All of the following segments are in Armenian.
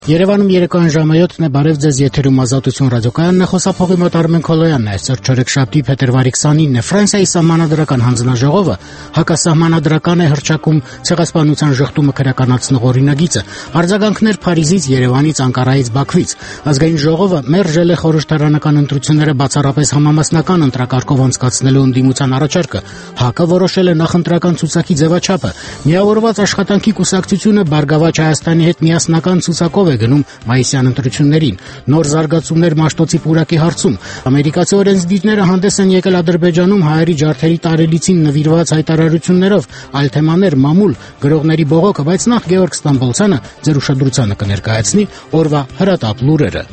Երևանում երեկոյան ժամը 7-ն է, բարև ձեզ, եթերում Ազատություն ռադիոկայանն է, խոսափողի մոտ Արմեն Քոլոյանն է, այսօր չորեքշաբթի փետրվարի 29-ն է, Ֆրանսիայի սահմանադրական հանձնաժողովը հակասահմանադրական է հռչակում ցեղասպանության ժխտումը քրեականացնող օրինագիծը, արձագանքներ Փարիզից, Երևանից, Անկարայից, Բաքվից, ազգային ժողովը մերժել է խորհրդարանական ընտրությունները բացառապես համամասնական ընտրակարգով անցկացնելու ընդդիմության առաջարկը, ՀԱԿ-ը որոշել է նախընտրական ցուցակի ձևաչափը, միավորված աշխատանքի կուսակցությունը Բարգավաճ Հայաստանի հետ միասնական ցուցակով է գնում մայիսյան ընտրություններին, նոր զարգացումներ Մաշտոցի պուրակի հարցում, ամերիկացի օրենսդիրները հանդես են եկել Ադրբեջանում հայերի ջարդերի տարելիցին նվիրված հայտարարություններով, այլ թեմաներ մամուլ, գրողների բողոքը, բայց նախ Գեորգ Ստամբոլցյանը ձեր ուշադրությանը կներկայացնի օրվա հրատապ լուրերը։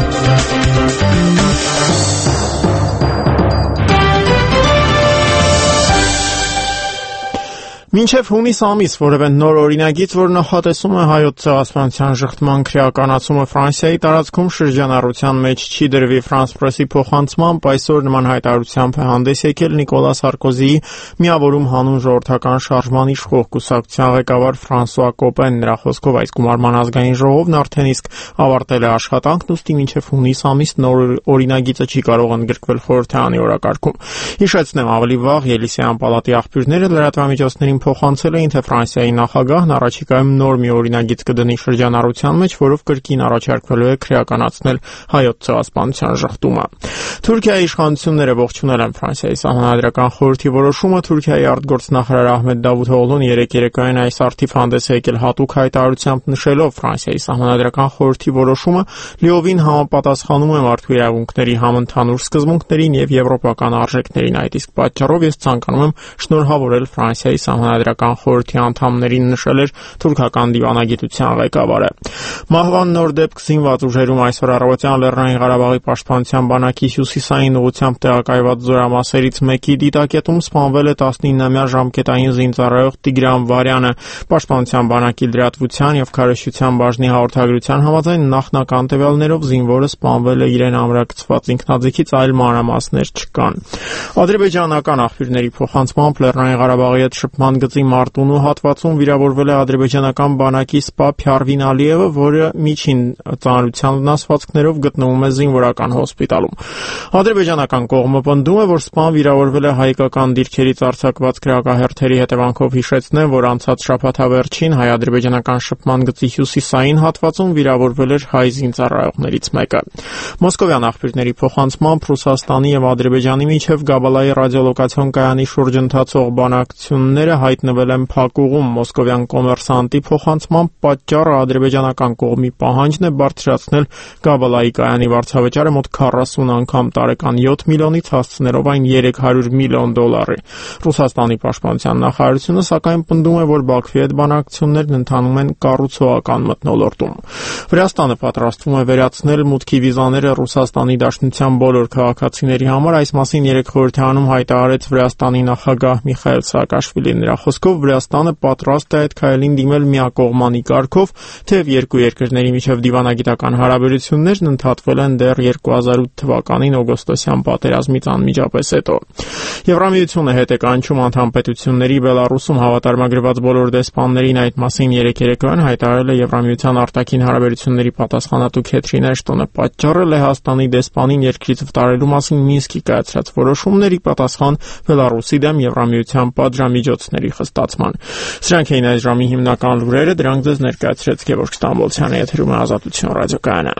Մինչև հունիս ամիս որևէ նոր օրինագիծ, որ նախատեսում է հայոց ցեղասպանության ժխտման քրեականացումը Ֆրանսիայի տարածքում շրջանառության մեջ չի դրվի France Press-ի փոխանցմամբ, այսօր նման հայտարարությամբ է հանդես եկել Նիկոլա Սարկոզիի միավորում հանուն ժողովրդական շարժման իշխող կուսակցության ղեկավար Ֆրանսուଆ Կոպեն, նրա խոսքով այս գումարման ազգային ժողովն արդեն իսկ ավարտել է աշխատանքն, ուստի մինչև հունիս ամիս նոր օրինագիծը չի կարող ընդգրկվել խորհրդարանի օրակարգում։ Հիշեցնեմ, ավելի վաղ Ելիսեյան պալատի աղբյուրները լրատվամիջոցներին փոխանցել էին, թե Ֆրանսիայի նախագահն առաջիկայում նոր մի օրինագիծ կդնի շրջանառության մեջ, որով կրկին առաջարկվելու է քրեականացնել հայոց ցեղասպանության ժխտումը։ Թուրքիայի իշխանությունները ողջունել են Ֆրանսիայի սահմանադրական խորհրդի որոշումը։ Թուրքիայի արտգործնախարար Ահմեդ Դավութօղլուն երեկոյան այս առթիվ հանդես է եկել հատուկ հայտարարությամբ, նշելով Ֆրանսիայի սահմանադրական խորհրդի որոշումը լիովին համապատասխանում է մարդու իրավունքների համընդհանուր սկզբունքներին եւ եվրոպական արժեքներին։ Այդ իսկ պատճառով ես ցանկանում եմ շնորհավորել Ֆրանսիայի սահմանադրական խորհրդի անդամներին, նշել էր թուրքական դիվանագիտության ղեկավարը։ Մահվան նոր դեպք զինված ուժերում այսօր առավոտյան Լեռնային Ղարաբաղի պաշտպանության բանակի հյուսիսային ուղղությամբ տեղակայված զորամասերից մեկի դիտակետում սպանվել է 19-ամյա ժամկետային զինծառայող Տիգրան Վարյանը։ Պաշտպանության բանակի լրատվության եւ քարոզչության բաժնի հաղորդագրության համաձայն նախնական տվյալներով զինվորը սպանվել է իրեն ամրակցված ինքնաձիգից, այլ մանրամասներ չկան։ Ադրբեջանական աղբյուրների փոխանցմամբ Լեռնային Ղարաբաղի հետ շփման գծի Մարտունու հատվածում վիրավորվել է ադրբեջանական բանակի սպա Փյարվին Ալիևը, որը միջին ծանրության վնասվածքներով գտնվում է զինվորական հոսպիտալում։ Ադրբեջանական կողմը պնդում է, որ սպան վիրավորվել է հայկական դիրքերից արձակված քրեակահերթերի հետևանքով։ Հիշեցնեմ, որ անցած շաբաթավերջին հայ-ադրբեջանական շփման գծի հյուսիսային հատվածում վիրավորվել էր հայ զինծառայողներից մեկը։ Մոսկովյան աղբյուրների փոխանցմամբ Ռուսաստանի եւ Ադրբեջանի միջև Գաբալայի ռադիոլոկացիոն կայանի շուրջ ընթացող բանակցությունները հայտնվել են փակուղում։ Մոսկովյան կոմերսանտի փոխանցմամբ պատճառը ադրբեջանական կողմի պահանջն է բարձրացնել Գաբալայի կայանի վարձավճարը մոտ 40 անգամ տարեկան 7 միլիոնից հասցնելով այն 300 միլիոն դոլարի։ Ռուսաստանի պաշտպանության նախարարությունը սակայն պնդում է, որ Բաքվի հետ բանակցություններն ընթանում են կառուցողական մթնոլորտում։ Վրաստանը պատրաստվում է վերացնել մուտքի վիզաները Ռուսաստանի Դաշնության բոլոր քաղաքացիների համար, այս մասին երեկ խորհրդարանում հայտարարեց Վրաստանի նախագահ Միխայել Սաակաշվիլին։ Նրա խոսքով Վրաստանը պատրաստ է այդ քայլին դիմել միակողմանի կարգով, թեև երկու երկրների միջև դիվանագիտական հարաբերություններն ընդհատվել են դեռ 2008 թվականին օգոստոսյան պատերազմից անմիջապես հետո։ Եվրամիությունը հետ է կանչում անդամ պետությունների Բելարուսում հավատարմագրված բոլոր դեսպաններին, այդ մասին երեկոյան հայտարարել է Եվրամիության արտաքին հարաբերությունների պատասխանատու Քեթրին Էշտոնը։ Պատճառը Լեհաստանի դեսպանին երկրից վտարելու մասին Մինսկի կայացրած որոշումների պատասխան Բելարուսի դեմ Եվրամիության պատժամիջոցների խստացման։ Սրանք էին այս ժամի հիմնական լուրերը, դրանք ձեզ ներկայացրեց Գեորգ Ստամբոլցյանը, եթերում է Ազատություն ռադիոկայանը։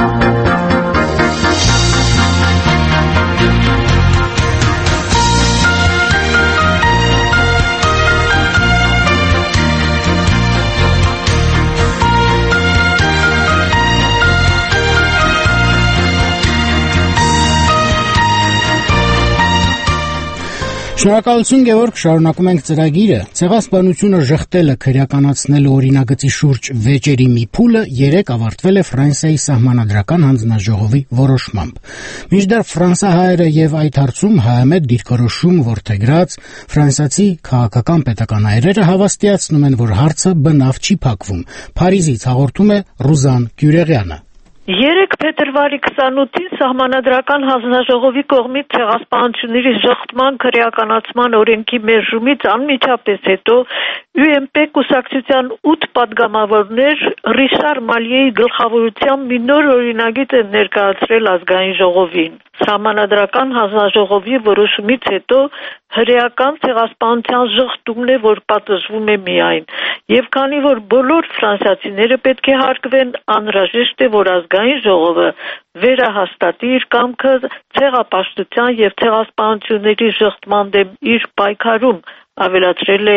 Շնորհակալություն Գեորգ, շարունակում ենք ծրագիրը։ Ցեղասպանությունը ժխտելը քրեականացնելու օրինագծի շուրջ վեճերի մի փուլը երեկ ավարտվել է Ֆրանսիայի սահմանադրական հանձնաժողովի որոշմամբ։ Մինչդեռ ֆրանսահայերը եւ այդ հարցում հայամետ դիրքորոշում որդեգրած ֆրանսիացի քաղաքական պետական այրերը հավաստիացնում են, որ հարցը բնավ չի փակվում։ Փարիզից հաղորդում է Ռուզան Գյուրեղյանը։ Երեկ փետրվարի 28-ին Սահմանադրական հանձնաժողովի կողմից ցեղասպանությունների ժխտման քրեականացման օրենքի մերժումից անմիջապես հետո UMP կուսակցության 8 պատգամավորներ Ռիշար Մալիեի գլխավորությամբ մի նոր օրինագիծ են ներկայացրել ազգային ժողովին։ Սահմանադրական հանձնաժողովի որոշումից հետո հրեական ցեղասպանության ժխտումն է, որ պատժվում է միայն, եւ քանի որ բոլոր ֆրանսիացիները պետք է հարգվեն, անհրաժեշտ է, որ ազգային ժողովը վերահաստատի իր կամքը ցեղապաշտության եւ ցեղասպանությունների ժխտման դեմ իր պայքարում, ավելացրել է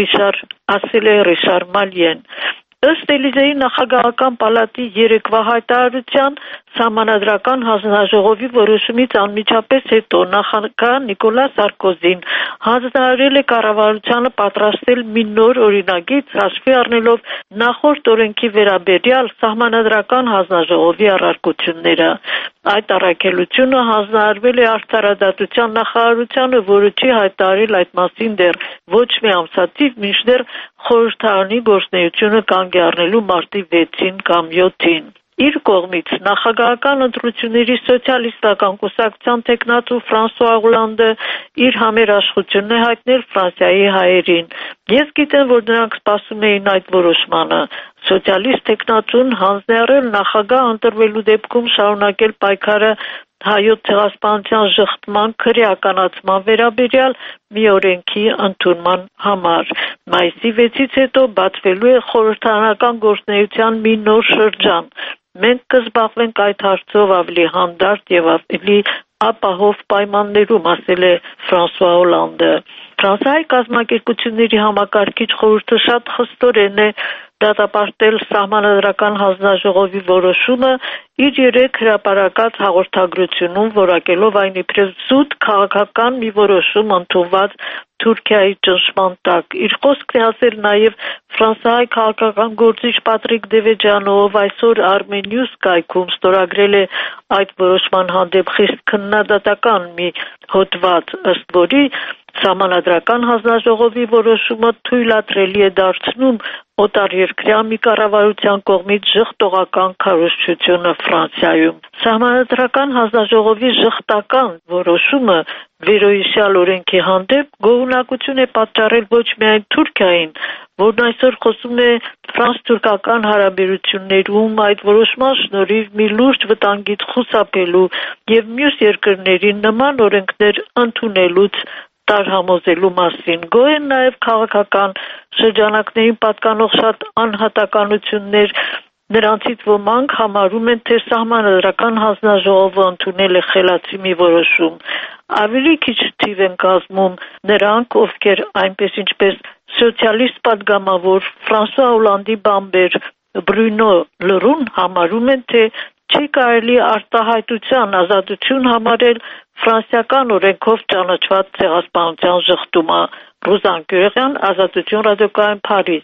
Ռիշար Մալիեն։ Ըստ Էլիզեի նախագահական պալատի երեկվա հայտարարության, Սահմանադրական հանձնաժողովի որոշումից անմիջապես հետո նախագահ Նիկոլա Սարկոզին հանձնարարել է կառավարությանը պատրաստել մի նոր օրինագիծ, հաշվի առնելով նախորդ օրենքի վերաբերյալ Սահմանադրական հանձնաժողովի առարկությունները։ Այդ առաքելությունը հանձնարարվել է Արդարադատության նախարարությանը, որը չի հայտարարել այդ մասին դեռ ոչ մի ամսաթիվ, մինչդեռ խորհրդարանի գործունեությունը կանգ է առնելու մարտի 6-ին կամ 7-ին։ Իր կողմից նախագահական ընտրությունների սոցիալիստական կուսակցության տեխնատու Ֆրանսուଆ Օլանդը իր համերաշխությունն է հայտնել Ֆրանսիայի հայերին։ Ես գիտեմ, որ նրանք սպասում էին այդ որոշմանը։ Սոցիալիստ տեխնատուն հանձնարարել նախագահ ընտրվելու դեպքում շարունակել պայքարը հայոց ցեղասպանության ժխտման քրեականացման վերաբերյալ մի օրենքի ընդունման համար։ Մայիսի 6-ից հետո բացվելու է խորհրդարանական գործունեության մի նոր շրջան։ Մենք կզբաղվենք այդ հարցով ավելի հանդարտ եւ ավելի ապահով պայմաններում, ասել է Ֆրանսուଆ Օլանդը։ Ֆրանսիայի կազմակերպությունների համակարգիչ խորհուրդը շատ խստորեն է դատապարտել Սահմանադրական հանձնաժողովի որոշումը իր 3 հրապարակած հաղորդագրությունում, որակելով այն իբրև զուտ քաղաքական մի որոշում ընդունված Թուրքիայի ճնշման տակ։ Իր խոսքն է ասել նաև Ֆրանսիայի քաղաքական գործիչ Պատրիկ Դևեջյանը, ով այսօր Armenius կայքում ստորագրել է այդ որոշման հանդեպ խիստ քննադատական մի հոդված, ըստ որի Սահմանադրական հանձնաժողովի որոշումը թույլատրելի է դարձնում օտարերկրյա մի կառավարության կողմից ժխտողական քարոզչությունը Ֆրանսիայում։ Սահմանադրական հանձնաժողովի ժխտական որոշումը վերոհիշյալ օրենքի հանդեպ գոհունակություն է պատճառել ոչ միայն Թուրքիային, որն այսօր խոսում է ֆրանս-թուրքական հարաբերություններում այդ որոշման շնորհիվ մի լուրջ վտանգից խուսափելու եւ մյուս երկրներին նման օրենքներ ընդունելուց տարհամոզելու մասին։ Գոհ են նաև քաղաքական շրջանակներին պատկանող շատ անհատականություններ, նրանցից ոմանք համարում են, թե Սահմանադրական հանձնաժողովը ընդունել է խելացի մի որոշում։ Ավելի քիչ թիվ են կազմում նրանք, ովքեր այնպես ինչպես սոցիալիստ պատգամավոր Ֆրանսուଆ Օլանդի բամբեր Բրունո Լրուն համարում են, թե չի կարելի արտահայտության ազատություն համարել ֆրանսիական օրենքով ճանաչված ցեղասպանության ժխտումը։ Ռուզան Գյուղյան, Ազատություն ռադիոկայան, Փարիզ։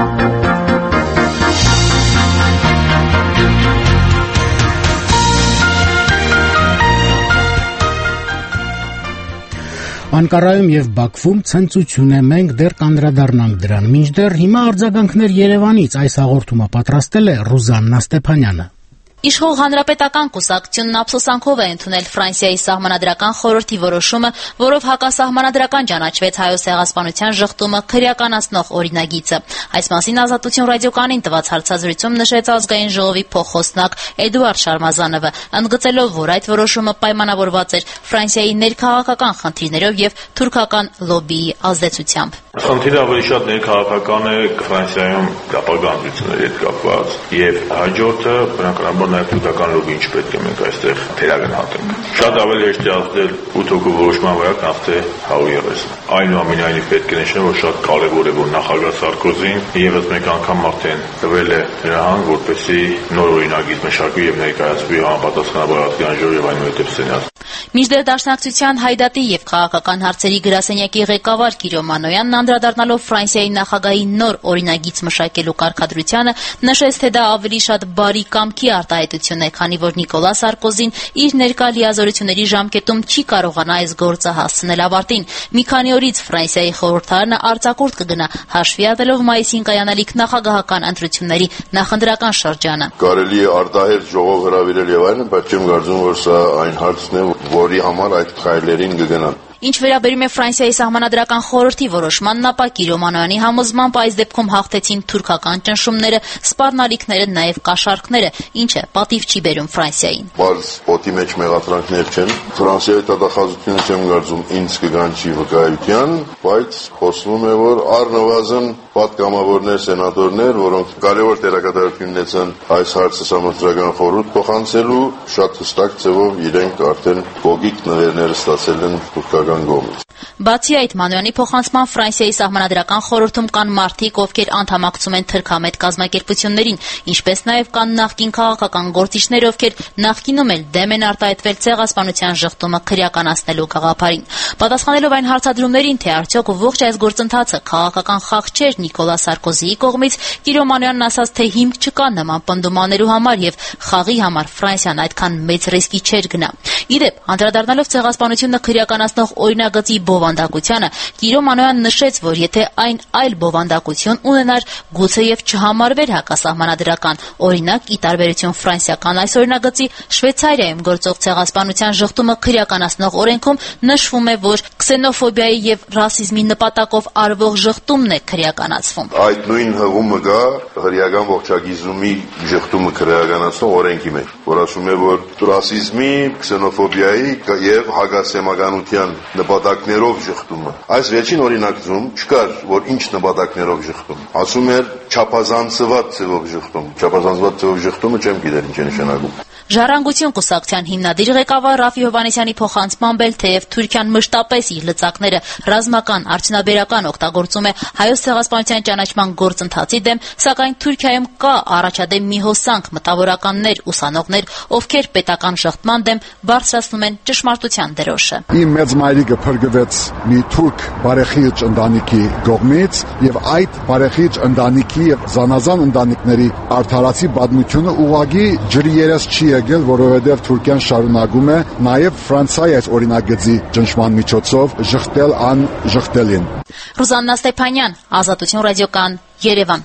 Անկարայում եւ Բաքվում ցնծություն է, մենք դեռ կանդրադառնանք դրան։ Մինչդեռ հիմա արձագանքներ Երևանից այս հաղորդումը պատրաստել է Ռուզաննա Ստեփանյանը։ Իշխող հանրապետական կուսակցությունն ափսոսանքով է ընդունել Ֆրանսիայի սահմանադրական խորհրդի որոշումը, որով հակասահմանադրական ճանաչվեց հայոց ցեղասպանության ժխտումը քրեականացնող օրինագիծը։ Այս մասին Ազատություն ռադիոկայանին տված հարցազրույցում նշեց ազգային ժողովի փոխխոսնակ Էդուարդ Շարմազանովը, ընդգծելով, որ այդ որոշումը պայմանավորված էր Ֆրանսիայի ներքաղաքական խնդիրներով եւ թուրքական լոբբիի ազդեցությամբ։ Խնդիրը ավելի շատ ներքաղաքական է Ֆրանսիայում ապագա ընտրությունների հետ կապված եւ հաջորդը բնականաբար նաև թուրքական լոբբին չպետք է մենք այստեղ թերագնահատենք։ Շատ ավելի հեշտ է ազդել 8 հոգու որոշման վրա, քան թե 130։ Այնուամենայնիվ պետք է նշել, որ շատ կարևոր է, որ նախագահ Սարկոզին եւս մեկ անգամ արդեն տվել է հրահանգ, որպեսզի նոր օրինագիծ մշակվի եւ ներկայացվի համապատասխանաբար ազգային ժողովի եւ այնուհետեւ Սենատ։ Մինչդեռ Դաշնակցության հայդատի եւ քաղաքական հարցերի գրասենյակի ղեկավար Կիրո Մանոյանն անդրադառնալով Ֆրանսիայի նախագահի նոր օրինագիծ մշակելու կարգադրությանը նշեց, թե դա ավելի շատ բարի կամքի արտահայտություն է, քանի որ Նիկոլա Սարկոզին իր ներկա լիազորությունների ժամկետում չի կարողանա այս գործը հասցնել ավարտին։ Մի քանի օրից Ֆրանսիայի խորհրդարանը արձակուրդ կգնա, հաշվի առնելով մայիսին կայանալիք նախագահական ընտրությունների նախընտրական շրջանը։ Կարելի է արտահայտ ժողով հրավիրել եւ այլն, բայց չեմ կարծում, որ սա այն հարցն է, որի համար այդ քայլերին կգնան։ Ինչ վերաբերում է Ֆրանսիայի սահմանադրական խորհրդի որոշմանն, ապա Կիրո Մանոյանի համոզմամբ այս դեպքում հաղթեցին թուրքական ճնշումները, սպառնալիքները, նաև կաշառքները, ինչը պատիվ չի բերում Ֆրանսիային։ Բայց օդի մեջ մեղադրանքներ չեն։ Ֆրանսիայի դատախազությունը չեմ կարծում ինձ կգանչի վկայության, բայց խոսվում է, որ առնվազն պատգամավորներ, սենատորներ, որոնք կարևոր դերակատարություն ունեցան այս հարցը սահմանադրական խորհուրդ փոխանցելու, շատ հստակ ձևով իրենք արդեն կողիկ նվերները ստացել են թուրքական կողմից։ Բացի այդ, Մանոյանի փոխանցման Ֆրանսիայի սահմանադրական խորհրդում կան մարդիկ, ովքեր անդամակցում են թրքամետ կազմակերպություններին, ինչպես նաև կան նախկին քաղաքական գործիչներ, ովքեր նախկինում էլ դեմ են արտահայտվել ցեղասպանության ժխտումը քրեականացնելու գաղափարին։ Պատասխանելով այն հարցադրումներին, թե արդյոք ողջ այս գործընթացը քաղաքական խաղ չէր Նիկոլա Սարկոզիի կողմից, Կիրո Մանոյանն ասաց, թե հիմք չկա նման պնդում անելու համար եւ խաղի համար Ֆրանսիան այդքան մեծ ռիսկի չէր գնա։ Իդեպ, անդրադառնալով ցեղասպանությունը քրեականացնող օրինագծի բովանդակությանը, Կիրո Մանոյանն նշեց, որ եթե այն այլ բովանդակություն ունենար, գուցե եւ չհամարվեր հակասահմանադրական։ Օրինակ, ի տարբերություն ֆրանսիական այս օրինագծի, Շվեյցարիայում գործող ցեղասպանության ժխտումը քրեականացնող օրենքում նշվում է, որ քսենոֆոբիայի եւ ռասիզմի նպատակով արվող ժխտումն է քրեականացվում։ Այդ նույն հղումը կա հրեական ողջագիզումի ժխտումը քրեականացնող օրենքի մեջ, որ ասում է, որ ռասիզմի, քսենոֆոբիայի եւ հակասեմականության նպատակներով ժխտումը։ Այս վերջին օրինակում չկար, որ ինչ նպատակներով ժխտում։ Ասում էր չափազանցված ձևով ժխտում։ Չափազանցված ձևով ժխտումը չեմ գիտեր ինչ է նշանակում։ Ժառանգություն կուսակցության հիմնադիր ղեկավար Ռաֆի Հովհաննիսյանի փոխանցմամբ էլ թեև Թուրքիան մշտապես իր լծակները ռազմական, արդյունաբերական օգտագործում է հայոց ցեղասպանության ճանաչման գործընթացի դեմ, սակայն Թուրքիայում կա առաջադեմ մի հոսանք մտավորականներ, ուսանողներ, ովքեր պետական շղթման դեմ բարձրացնում են ճշմարտության դրոշը։ Իմ մեծ մայրիկը փրկվեց մի թուրք բարեխիղճ ընտանիքի կողմից եւ այդ բարեխիղճ ընտանիքի եւ զանազան ընտանիքների արդարացի պատմությունը ուղղակի ջրի երես չի եկել, որովհետեւ Թուրքիան շարունակում է նաեւ Ֆրանսիայի այս օրինագծի ճնշման միջոցով ժխտել անժխտելին։ Ռուզաննա Ստեփանյան, Ազատություն ռադիոկան, Երևան։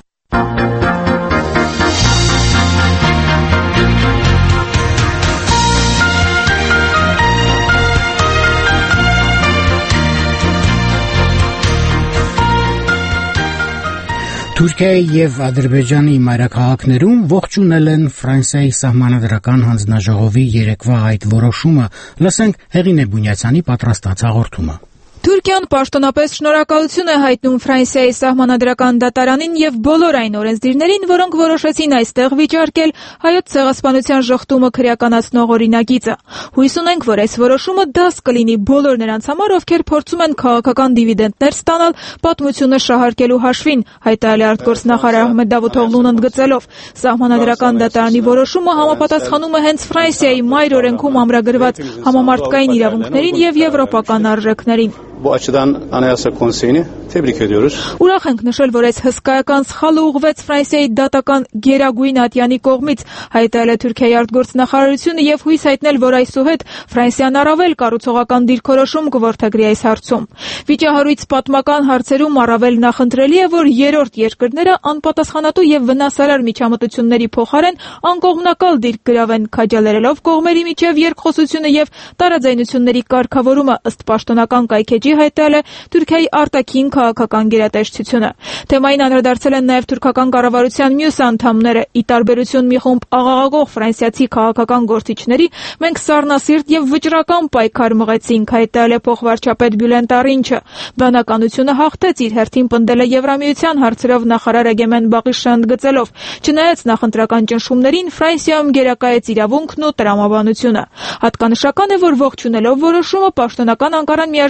Թուրքիայի եւ Ադրբեջանի մայրաքաղաքներում ողջունել են Ֆրանսիայի սահմանադրական հանձնաժողովի երեկվա այդ որոշումը, լսենք Հեղինե Բունյացյանի պատրաստած հաղորդումը։ Թուրքիան պաշտոնապես շնորհակալություն է հայտնում Ֆրանսիայի սահմանադրական դատարանին եւ բոլոր այն օրենսդիրներին, որոնք որոշեցին այստեղ վիճարկել հայոց ցեղասպանության ժխտումը քրեականացնող օրինագիծը։ Հույս ունենք, որ այս որոշումը դաս կլինի բոլոր նրանց համար, ովքեր փորձում են քաղաքական դիվիդենտներ ստանալ պատմությունը շահարկելու հաշվին, հայտարարել արտգործնախարար Ահմեդ Դավութօղլուն ընդգծելով, սահմանադրական դատարանի որոշումը համապատասխանում է հենց Ֆրանսիայի մայր օրենքում ամրագրված համամարտկային իրավունքներին եւ եվրոպական արժեքներին։ Bu açıdan Anayasa Konseyi'ni tebrik ediyoruz. Ուրախ ենք նշել, որ այս հսկայական սխալը ուղղվեց Ֆրանսիայի դատական Գերագույն ատյանի կողմից, հայտարարել է Թուրքիայի արտգործնախարարությունը եւ հույս հայտնել, որ այսուհետ Ֆրանսիան առավել կառուցողական դիրքորոշում կորդագրի այս հարցում։ Վիճահարույց պատմական հարցերում առավել նախընտրելի է, որ երրորդ երկրները անպատասխանատու եւ վնասարար միջամտությունների փոխարեն անկողմնակալ դիրք գրավեն, քաջալերելով կողմերի միջև երկխոսությունը եւ տարաձայնությունների կարգավորումը ըստ պաշտոնական կայքեջի հայտարարել է Թուրքիայի արտաքին քաղաքական գերատեսչությունը։ Թեմային անդրադարձել են նաև թուրքական կառավարության մյուս անդամները։ Ի տարբերություն մի խումբ աղաղակող ֆրանսիացի քաղաքական գործիչների, մենք սառնասիրտ եւ վճռական պայքար մղեցինք, հայտարարել է փոխվարչապետ Բյուլեն Տարինչը։ Բանականությունը հաղթեց, իր հերթին պնդել է Եվրամիության հարցերով նախարար Էգեմեն Բաղիշը ընդգծելով, չնայած նախընտրական ճնշումներին Ֆրանսիայում գերակայեց իրավունքն ու տրամաբանությունը։ Հատկանշական է, որ ողջունելով որոշումը պաշտոնական Անկարան միաժամանակ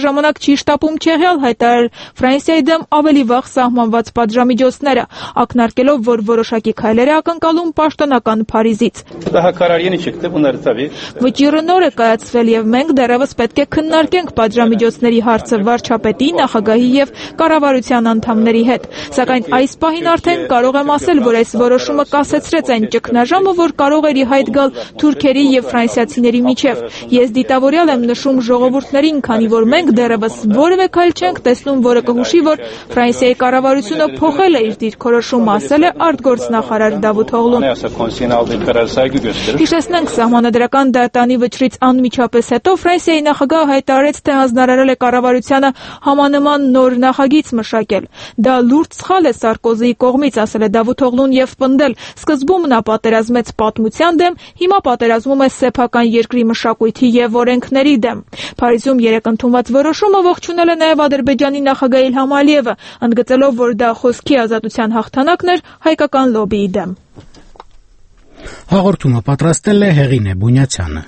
չի շտապում չեղյալ հայտարարել Ֆրանսիայի դեմ ավելի վաղ սահմանված պատժամիջոցները, ակնարկելով, որ որոշակի քայլեր է ակնկալում պաշտոնական Փարիզից։ Վճիռը նոր է կայացվել եւ մենք դեռևս պետք է քննարկենք պատժամիջոցների հարցը վարչապետի, նախագահի եւ կառավարության անդամների հետ, սակայն այս պահին արդեն կարող եմ ասել, որ այս որոշումը կասեցրեց այն ճգնաժամը, որ կարող էր ի հայտ գալ թուրքերի եւ ֆրանսիացիների միջեւ։ Ես դիտավորյալ եմ նշում ժողովուրդներին, քանի որ մենք դեռևս որևէ քայլ չենք տեսնում, որը կհուշի, որ Ֆրանսիայի կառավարությունը փոխել է իր դիրքորոշումը, ասել է արտգործնախարար Դավութ Օղլուն։ Հիշեցնենք, սահմանադրական դատարանի վճռից անմիջապես հետո Ֆրանսիայի նախագահը հայտարարեց, թե հանձնարարել է կառավարությանը համանման նոր նախագիծ մշակել։ Դա լուրջ սխալ է Սարկոզիի կողմից, ասել է Դավութ Օղլուն եւ պնդել, սկզբում նա պատերազմեց պատմության դեմ, հիմա պատերազմում է սեփական երկրի մշակույթի եւ օրենքների դեմ։ Փարիզում երեկ ընդունված որոշումը ողջունել է նաեւ Ադրբեջանի նախագահ Իլհամ Ալիևը, ընդգծելով, որ դա խոսքի ազատության հաղթանակն էր հայկական լոբիի դեմ։ Հաղորդումը պատրաստել է Հեղինե Բունյացյանը։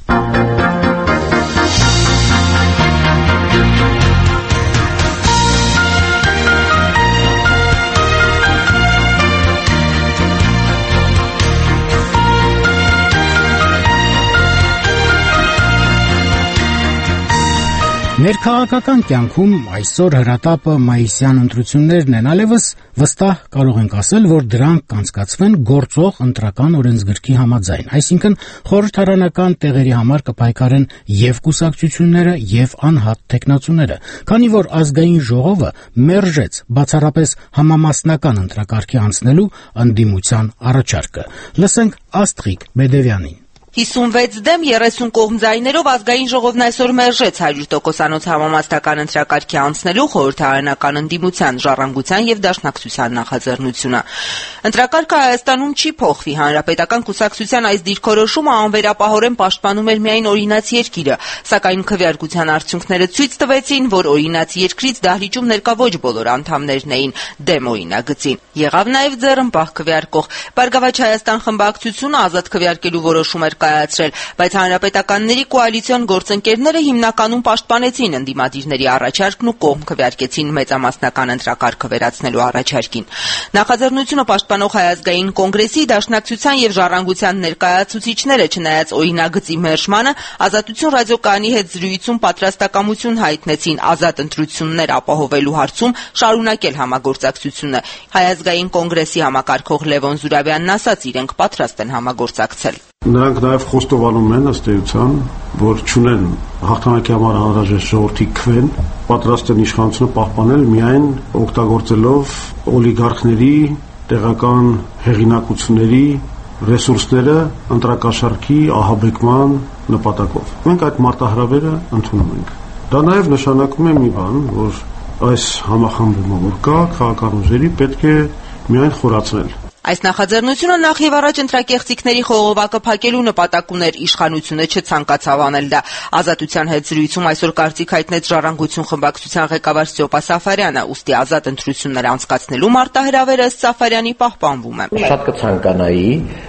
Ներքաղաքական կյանքում այսօր հրատապը մայիսյան ընտրություններն են, այլևս վստահ կարող ենք ասել, որ դրանք կանցկացվեն գործող ընտրական օրենսգրքի համաձայն, այսինքն խորհրդարանական տեղերի համար կպայքարեն եւ կուսակցությունները եւ անհատ թեկնածուները, քանի որ ազգային ժողովը մերժեց բացառապես համամասնական ընտրակարգի անցնելու ընդդիմության առաջարկը։ Լսենք Աստղիկ Բեդևյանին։ 56 դեմ 30 կողմ ձայներով ազգային ժողովն այսօր մերժեց 100%-անոց համամասնական ընտրակարգի անցնելու խորհրդարանական ընդդիմության, ժառանգության եւ դաշնակցության նախաձեռնությունը։ Ընտրակարգը Հայաստանում չի փոխվի, հանրապետական կուսակցության այս դիրքորոշումը անվերապահորեն պաշտպանում էր միայն օրինաց երկիրը, սակայն քվեարկության արդյունքները ցույց տվեցին, որ օրինաց երկրից դահլիճում ներկա ոչ բոլոր անդամներն էին դեմ օրինագծին։ Եղավ նաեւ ձեռնպահ քվեարկող։ Բարգավաճ Հայաստան խմբակցությունը ազատ քվեարկելու որոշում էր կայացրել, բայց հանրապետականների կոալիցիոն գործընկերները հիմնականում պաշտպանեցին ընդդիմադիրների առաջարկն ու կողմ քվեարկեցին մեծամասնական ընտրակարգը վերացնելու առաջարկին։ Նախաձեռնությունը պաշտպանող Հայ ազգային կոնգրեսի, դաշնակցության եւ ժառանգության ներկայացուցիչները, չնայած օրինագծի մերժմանը, Ազատություն ռադիոկայանի հետ զրույցում պատրաստակամություն հայտնեցին ազատ ընտրություններ ապահովելու հարցում շարունակել համագործակցությունը։ Հայ ազգային կոնգրեսի համակարգող Լևոն Զուրաբյանն ասաց, իրենք պատրաստ են համագործակցել։ Նրանք նաև խոստովանում են ըստ էության, որ չունեն հաղթանակի համար անհրաժեշտ ժողովրդի քվեն, պատրաստ են իշխանությունը պահպանել միայն օգտագործելով օլիգարխների, տեղական հեղինակությունների ռեսուրսները ընտրակաշառքի ահաբեկման նպատակով։ Մենք այդ մարտահրավերը ընդունում ենք։ Դա նաև նշանակում է մի բան, որ այս համախմբումը, որ կա, քաղաքական ուժերի պետք է միայն խորացնել։ Այս նախաձեռնությունը նախ եւ առաջ ընտրակեղծիքների խողովակը փակելու նպատակ ուներ, իշխանությունը չցանկացավ անել դա։ Ազատության հետ զրույցում այսօր կարծիք հայտնեց Ժառանգություն խմբակցության ղեկավար Ստյոպա Սաֆարյանը, ուստի ազատ ընտրություններ անցկացնելու մարտահրավերը ըստ Սաֆարյանի պահպանվում է։ Շատ կցանկանայի,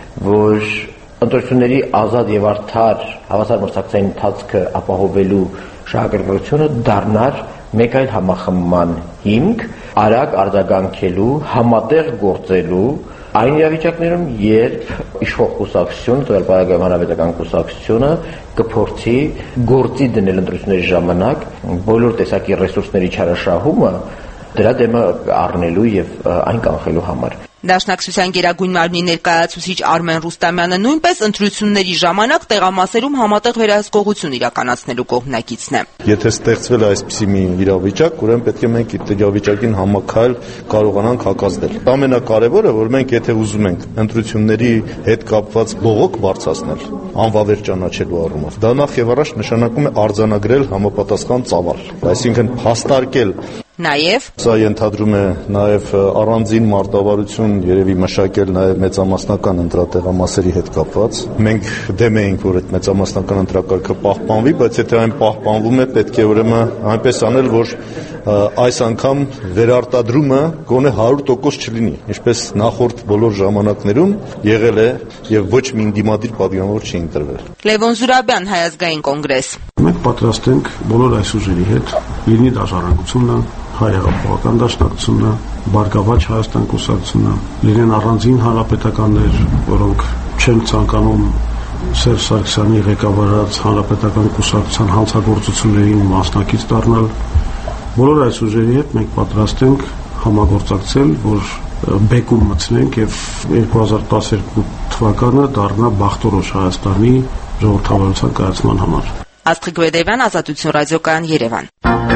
որ ընտրությունների ազատ եւ արդար հավասարմրցակցային ընթացքը ապահովելու շահագրգռությունը դառնար մեկ այլ համախմբման հիմք, արագ արձագանքելու, համատեղ գործելու այն իրավիճակներում, երբ իշխող կուսակցությունը, տվյալ պարագայում հանրապետական կուսակցությունը կփորձի գործի դնել ընտրությունների ժամանակ բոլոր տեսակի ռեսուրսների չարաշահումը դրա դեմը առնելու եւ այն կանխելու համար։ Դաշնակցության գերագույն մարմնի ներկայացուցիչ Արմեն Ռուստամյանը նույնպես ընտրությունների ժամանակ տեղամասերում համատեղ վերահսկողություն իրականացնելու կողմնակիցն է։ Եթե ստեղծվել է այսպիսի մի իրավիճակ, ուրեմն պետք է մենք այդ իրավիճակին համակայել կարողանանք հակազդել։ Ամենակարևորը, որ մենք եթե ուզում ենք ընտրությունների հետ կապված բողոք բարձրացնել, անվավեր ճանաչելու առումով, դա նախ եւ առաջ նշանակում է արձանագրել համապատասխան ծավալ, այսինքն հաստարկել։ Նաև սա ենթադրում է նաև առանձին մարտավարություն երևի մշակել նաև մեծամասնական ընտրատեղամասերի հետ կապված։ Մենք դեմ էինք, որ այդ մեծամասնական ընտրակարգը պահպանվի, բայց եթե այն պահպանվում է, պետք է ուրեմն այնպես անել, որ այս անգամ վերարտադրումը գոնե 100% չլինի, ինչպես նախորդ բոլոր ժամանակներում եղել է եւ ոչ մի ինդիմադիր պատգամավոր չի ընտրվել։ Լևոն Զուրաբյան, Հայ ազգային կոնգրես։ Մենք պատրաստ ենք բոլոր այս ուժերի հետ, լինի դա Ժառանգությունը, Հայ հեղափոխական դաշնակցությունը, Բարգավաճ Հայաստան կուսակցությունը, լինեն առանձին հանրապետականներ, որոնք չեն ցանկանում Սերժ Սարգսյանի ղեկավարած հանրապետական կուսակցության հանցագործություններին մասնակից դառնալ։ Բոլոր այս ուժերի հետ մենք պատրաստ ենք համագործակցել, որ բեկում մտցնենք եւ 2012 թվականը դառնա բախտորոշ Հայաստանի ժողովրդավարության կայացման համար։ Աստղիկ Բեդևյան, Ազատություն ռադիոկայան, Երևան։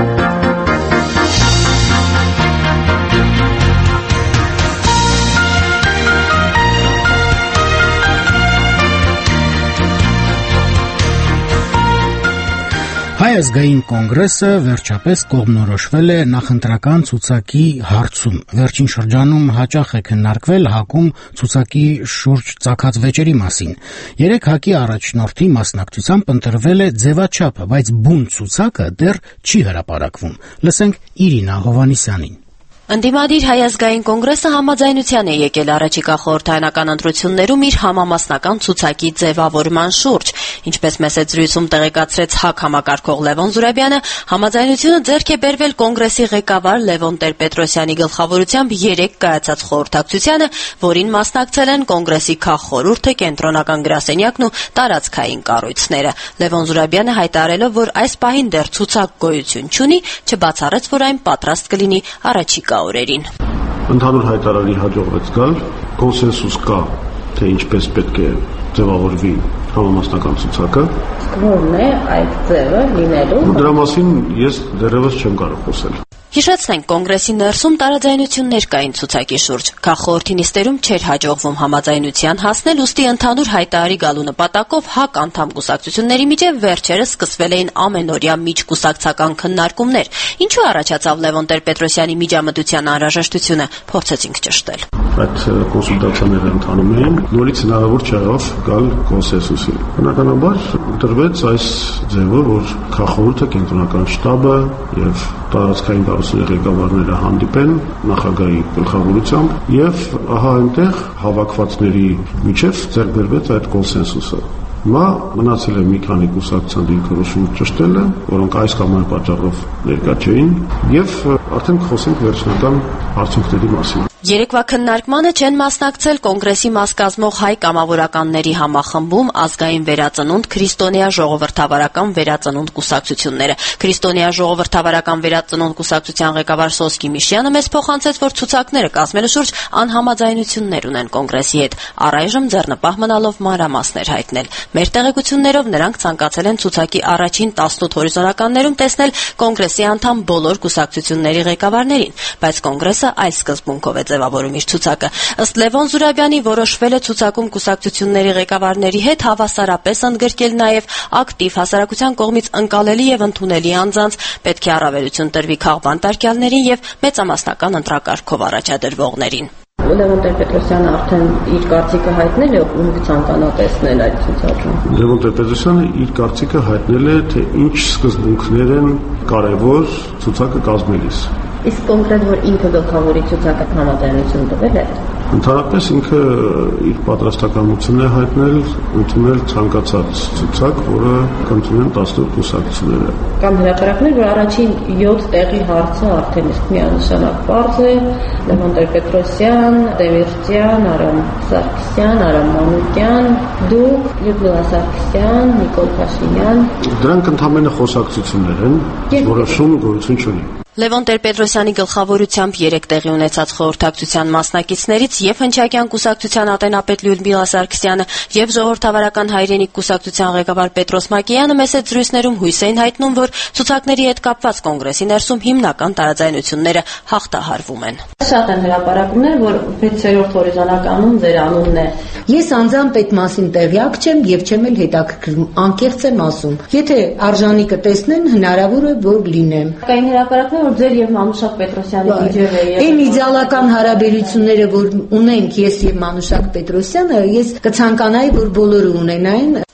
Հայ ազգային կոնգրեսը վերջապես կողմնորոշվել է նախընտրական ցուցակի հարցում։ Վերջին շրջանում հաճախ է քննարկվել ՀԱԿ-ում ցուցակի շուրջ ծագած վեճերի մասին։ 3 ՀԱԿ-ի առաջնորդի մասնակցությամբ ընտրվել է ձևաչափը, բայց բուն ցուցակը դեռ չի հրապարակվում։ Լսենք Իրինա Հովհաննիսյանին։ Ընդդիմադիր Հայ ազգային կոնգրեսը համաձայնության է եկել առաջիկա խորհրդարանական ընտրություններում իր համամասնական ցուցակի ձևավորման շուրջ։ Ինչպես մեծ զրույցում տեղեկացրեց ՀԱԿ համակարգող Լևոն Զուրաբյանը, համաձայնությունը ձեռք է բերվել կոնգրեսի ղեկավար Լևոն Տեր-Պետրոսյանի գլխավորությամբ 3 կայացած խորհրդակցությանը, որին մասնակցել են կոնգրեսի քաղխորհուրդը, կենտրոնական գրասենյակն ու տարածքային կառույցները։ Լևոն Զուրաբյանը հայտարարելով, որ այս պահին դեռ ցուցակ գոյություն չունի, չբացառեց, որ այն պատրաստ կլինի առաջիկա օրերին։ Ընդհանուր հայտարարի հաջողվեց գալ, կոնսենսուս կա, թե ինչպես պետք է ձևավորվի համամասնական ցուցակը։ Ո՞րն է այդ ձևը լինելու։ Դրա մասին ես դեռևս չեմ կարող խոսել։ Հիշեցնենք, կոնգրեսի ներսում տարաձայնություններ կային ցուցակի շուրջ։ Քաղխորհրդի նիստերում չէր հաջողվում համաձայնության հասնել, ուստի ընդհանուր հայտարարի գալու նպատակով ՀԱԿ անդամ կուսակցությունների միջև վերջերս սկսվել էին ամենօրյա միջկուսակցական քննարկումներ։ Ինչու առաջացավ Լևոն Տեր-Պետրոսյանի միջամտության անհրաժեշտությունը, փորձեցինք ճշտել։ Այդ կոնսուլտացիաները ընթանում էին, նորից հնարավոր չեղավ գալ կոնսենսուսի։ Բնականաբար ընտրվեց այս ձևը, որ քաղխորհուրդը, կենտրոնական շտաբը եւ տարածքային կառույցների ղեկավարները հանդիպեն նախագահի գլխավորությամբ եւ ահա այնտեղ հավաքվածների միջև ձեռք բերվեց այդ կոնսենսուսը։ Հիմա մնացել է մի քանի կուսակցության դիրքորոշում ճշտելը, որոնք այս կամ այն պատճառով ներկա չէին, եւ արդեն խոսենք վերջնական արդյունքների մասին։ Երեկվա քննարկմանը չեն մասնակցել կոնգրեսի մաս կազմող հայ կամավորականների համախմբում ազգային վերածնունդ քրիստոնեա ժողովրդավարական վերածնունդ կուսակցությունները։ Քրիստոնեա ժողովրդավարական վերածնունդ կուսակցության ղեկավար Սոսկի Միշյանը մեզ փոխանցեց, որ ցուցակները կազմելու շուրջ անհամաձայնություններ ունեն կոնգրեսի հետ, առայժմ ձեռնպահ մնալով մանրամասներ հայտնել։ Մեր տեղեկություններով նրանք ցանկացել են ցուցակի առաջին 18 հորիզոնականներում տեսնել կոնգրեսի անդամ բոլոր կուսակցությունների ղեկավարներին, բայց կոնգրեսը այս սկզբունքով է ձևավորում իր ցուցակը։ Ըստ Լևոն Զուրաբյանի որոշվել է ցուցակում կուսակցությունների ղեկավարների հետ հավասարապես ընդգրկել նաև ակտիվ հասարակության կողմից ընկալելի եւ ընդունելի անձանց, պետք է առավելություն տրվի քաղբանտարկյալներին եւ մեծամասնական ընտրակարգով առաջադրվողներին։ Լևոն Տեր-Պետրոսյանը արդեն իր կարծիքը հայտնել է, ում կցանկանա տեսնել այդ ցուցակում։ Լևոն Տեր-Պետրոսյանը իր կարծիքը հայտնել է, թե ինչ սկզբունքներ են կարևոր ցուցակը կազմելիս։ Իսկ կոնկրետ որ ինքը գլխավորի ցուցակը համաձայնություն տվել է։ Ընդհանրապես ինքը իր պատրաստակամությունն է հայտնել ընդունել ցանկացած ցուցակ, որը կընդունեն 18 կուսակցությունները։ Կամ հրապարակներ, որ առաջին 7 տեղի հարցը արդեն իսկ միանշանակ բարձ է, Լևոն Տեր-Պետրոսյան, Դեմիրճյան, Արամ Սարգսյան, Արամ Մանուկյան, դուք, Լյուդմիլա Սարգսյան, Նիկոլ Փաշինյան։ Դրանք ընդհանրապես խոսակցություններ են, որոշում գոյություն չունի։ Լևոն Տեր-Պետրոսյանի գլխավորությամբ 3 տեղի ունեցած խորհրդակցության մասնակիցներից եւ Հնչակյան կուսակցության ատենապետ Լյուդմիլա Սարգսյանը եւ Ժողովրդավարական հայրենիք կուսակցության ղեկավար Պետրոս Մակեյանը մեծ զրույցներում հույս էին հայտնում, որ ցուցակների հետ կապված կոնգրեսի ներսում հիմնական տարաձայնությունները հաղթահարվում են։ Շատ են հրապարակումներ, որ 6-րդ հորիզոնականում ձեր անունն է։ Ես անձամբ այդ մասին տեղյակ չեմ եւ չեմ էլ հետաքրքրում, անկեղծ եմ ասում։ Եթե արժանիկը տեսնեն, հնարավոր է որ լինեմ։ Կային հրապարակներ, որ ձեր եւ Մանուշակ Պետրոսյանի միջև է։ Այն իդեալական հարաբերությունները, որ ունենք ես եւ Մանուշակ Պետրոսյանը, ես կցանկանայի, որ բոլորը ունենային։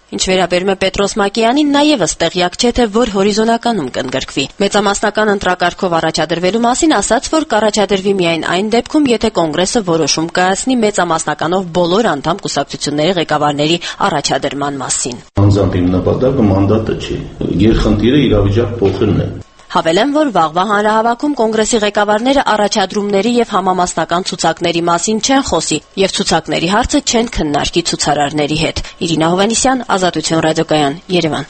Ինչ վերաբերում է Պետրոս Մակեյանին, նաև տեղյակ չէ, թե որ հորիզոնականում կընդգրկվի։ Մեծամասնական ընտրակարգով առաջադրվելու մասին ասաց, որ կառաջադրվի միայն այն դեպքում, եթե կոնգրեսը որոշում կայացնի մեծամասնականով բոլոր անդամ կուսակցությունների ղեկավարների առաջադրման մասին։ Անձամբ իմ նպատակը մանդատը չի, երկխնդիրը իրավիճակ փոխելն է։ Հավելեմ, որ վաղվա հանրահավաքում կոնգրեսի ղեկավարները առաջադրումների եւ համամասնական ցուցակների մասին չեն խոսի եւ ցուցակների հարցը չեն քննարկի ցուցարարների հետ։ Իրինա Հովանիսյան, Ազատություն ռադիոկայան, Երևան։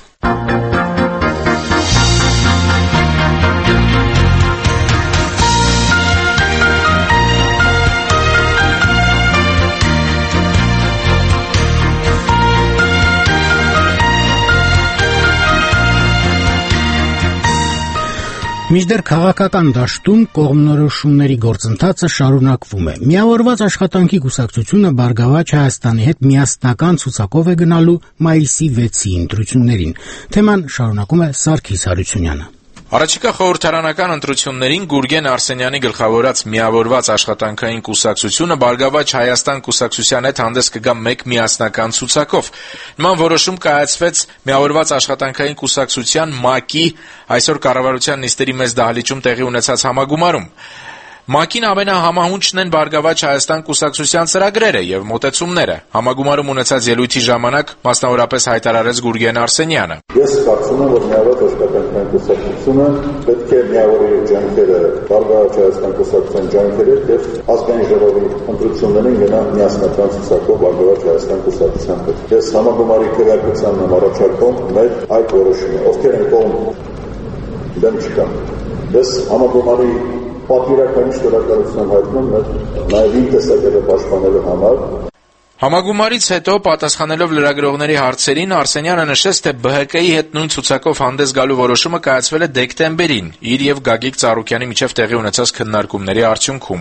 Մինչդեռ քաղաքական դաշտում կողմնորոշումների գործընթացը շարունակվում է։ Միավորված աշխատանքի կուսակցությունը «Բարգավաճ Հայաստանի» հետ միասնական ցուցակով է գնալու մայիսի 6-ի ընտրություններին։ Թեման շարունակում է Սարգիս Հարությունյանը։ Առաջիկա խորհրդարանական ընտրություններին Գուրգեն Արսենյանի գլխավորած միավորված աշխատանքային կուսակցությունը «Բարգավաճ Հայաստան» կուսակցության հետ հանդես կգա մեկ միասնական ցուցակով։ Նման որոշում կայացվեց միավորված աշխատանքային կուսակցության ՄԱԿ-ի այսօր կառավարության նիստերի մեծ դահլիճում տեղի ունեցած համագումարում։ ՄԱԿ-ին ամենահամահունչն են «Բարգավաճ Հայաստան» կուսակցության ծրագրերը եւ մոտեցումները։ Համագումարում ունեցած ելույթի ժամանակ մասնավորապես հայտարարեց Գուրգեն Արսենյանը։ Ես կարծում եմ, որ միավորված աշխատանքային կուսակցությունը պետք է միավորի ջանքերը «Բարգավաճ Հայաստան» կուսակցության ջանքերը եւ ազգային ժողովի ընտրություններին գնա միասնական ցուցակով «Բարգավաճ Հայաստան» կուսակցության հետ։ Ես համագումարի քվեարկությանն եմ առաջարկում մեր այդ որոշումը։ Ովքեր են կողմ դեմ չկան։ Ես համագումարի պատվիրականի շնորհակալություն հայտնում եմ նաև իմ տեսակետը պաշտպանելու համար։ Համագումարից հետո պատասխանելով լրագրողների հարցերին Արսենյանը նշեց, թե ԲՀԿ-ի հետ նույն ցուցակով հանդես գալու որոշումը կայացվել է դեկտեմբերին, իր եւ Գագիկ Ծառուկյանի միջև տեղի ունեցած քննարկումների արդյունքում։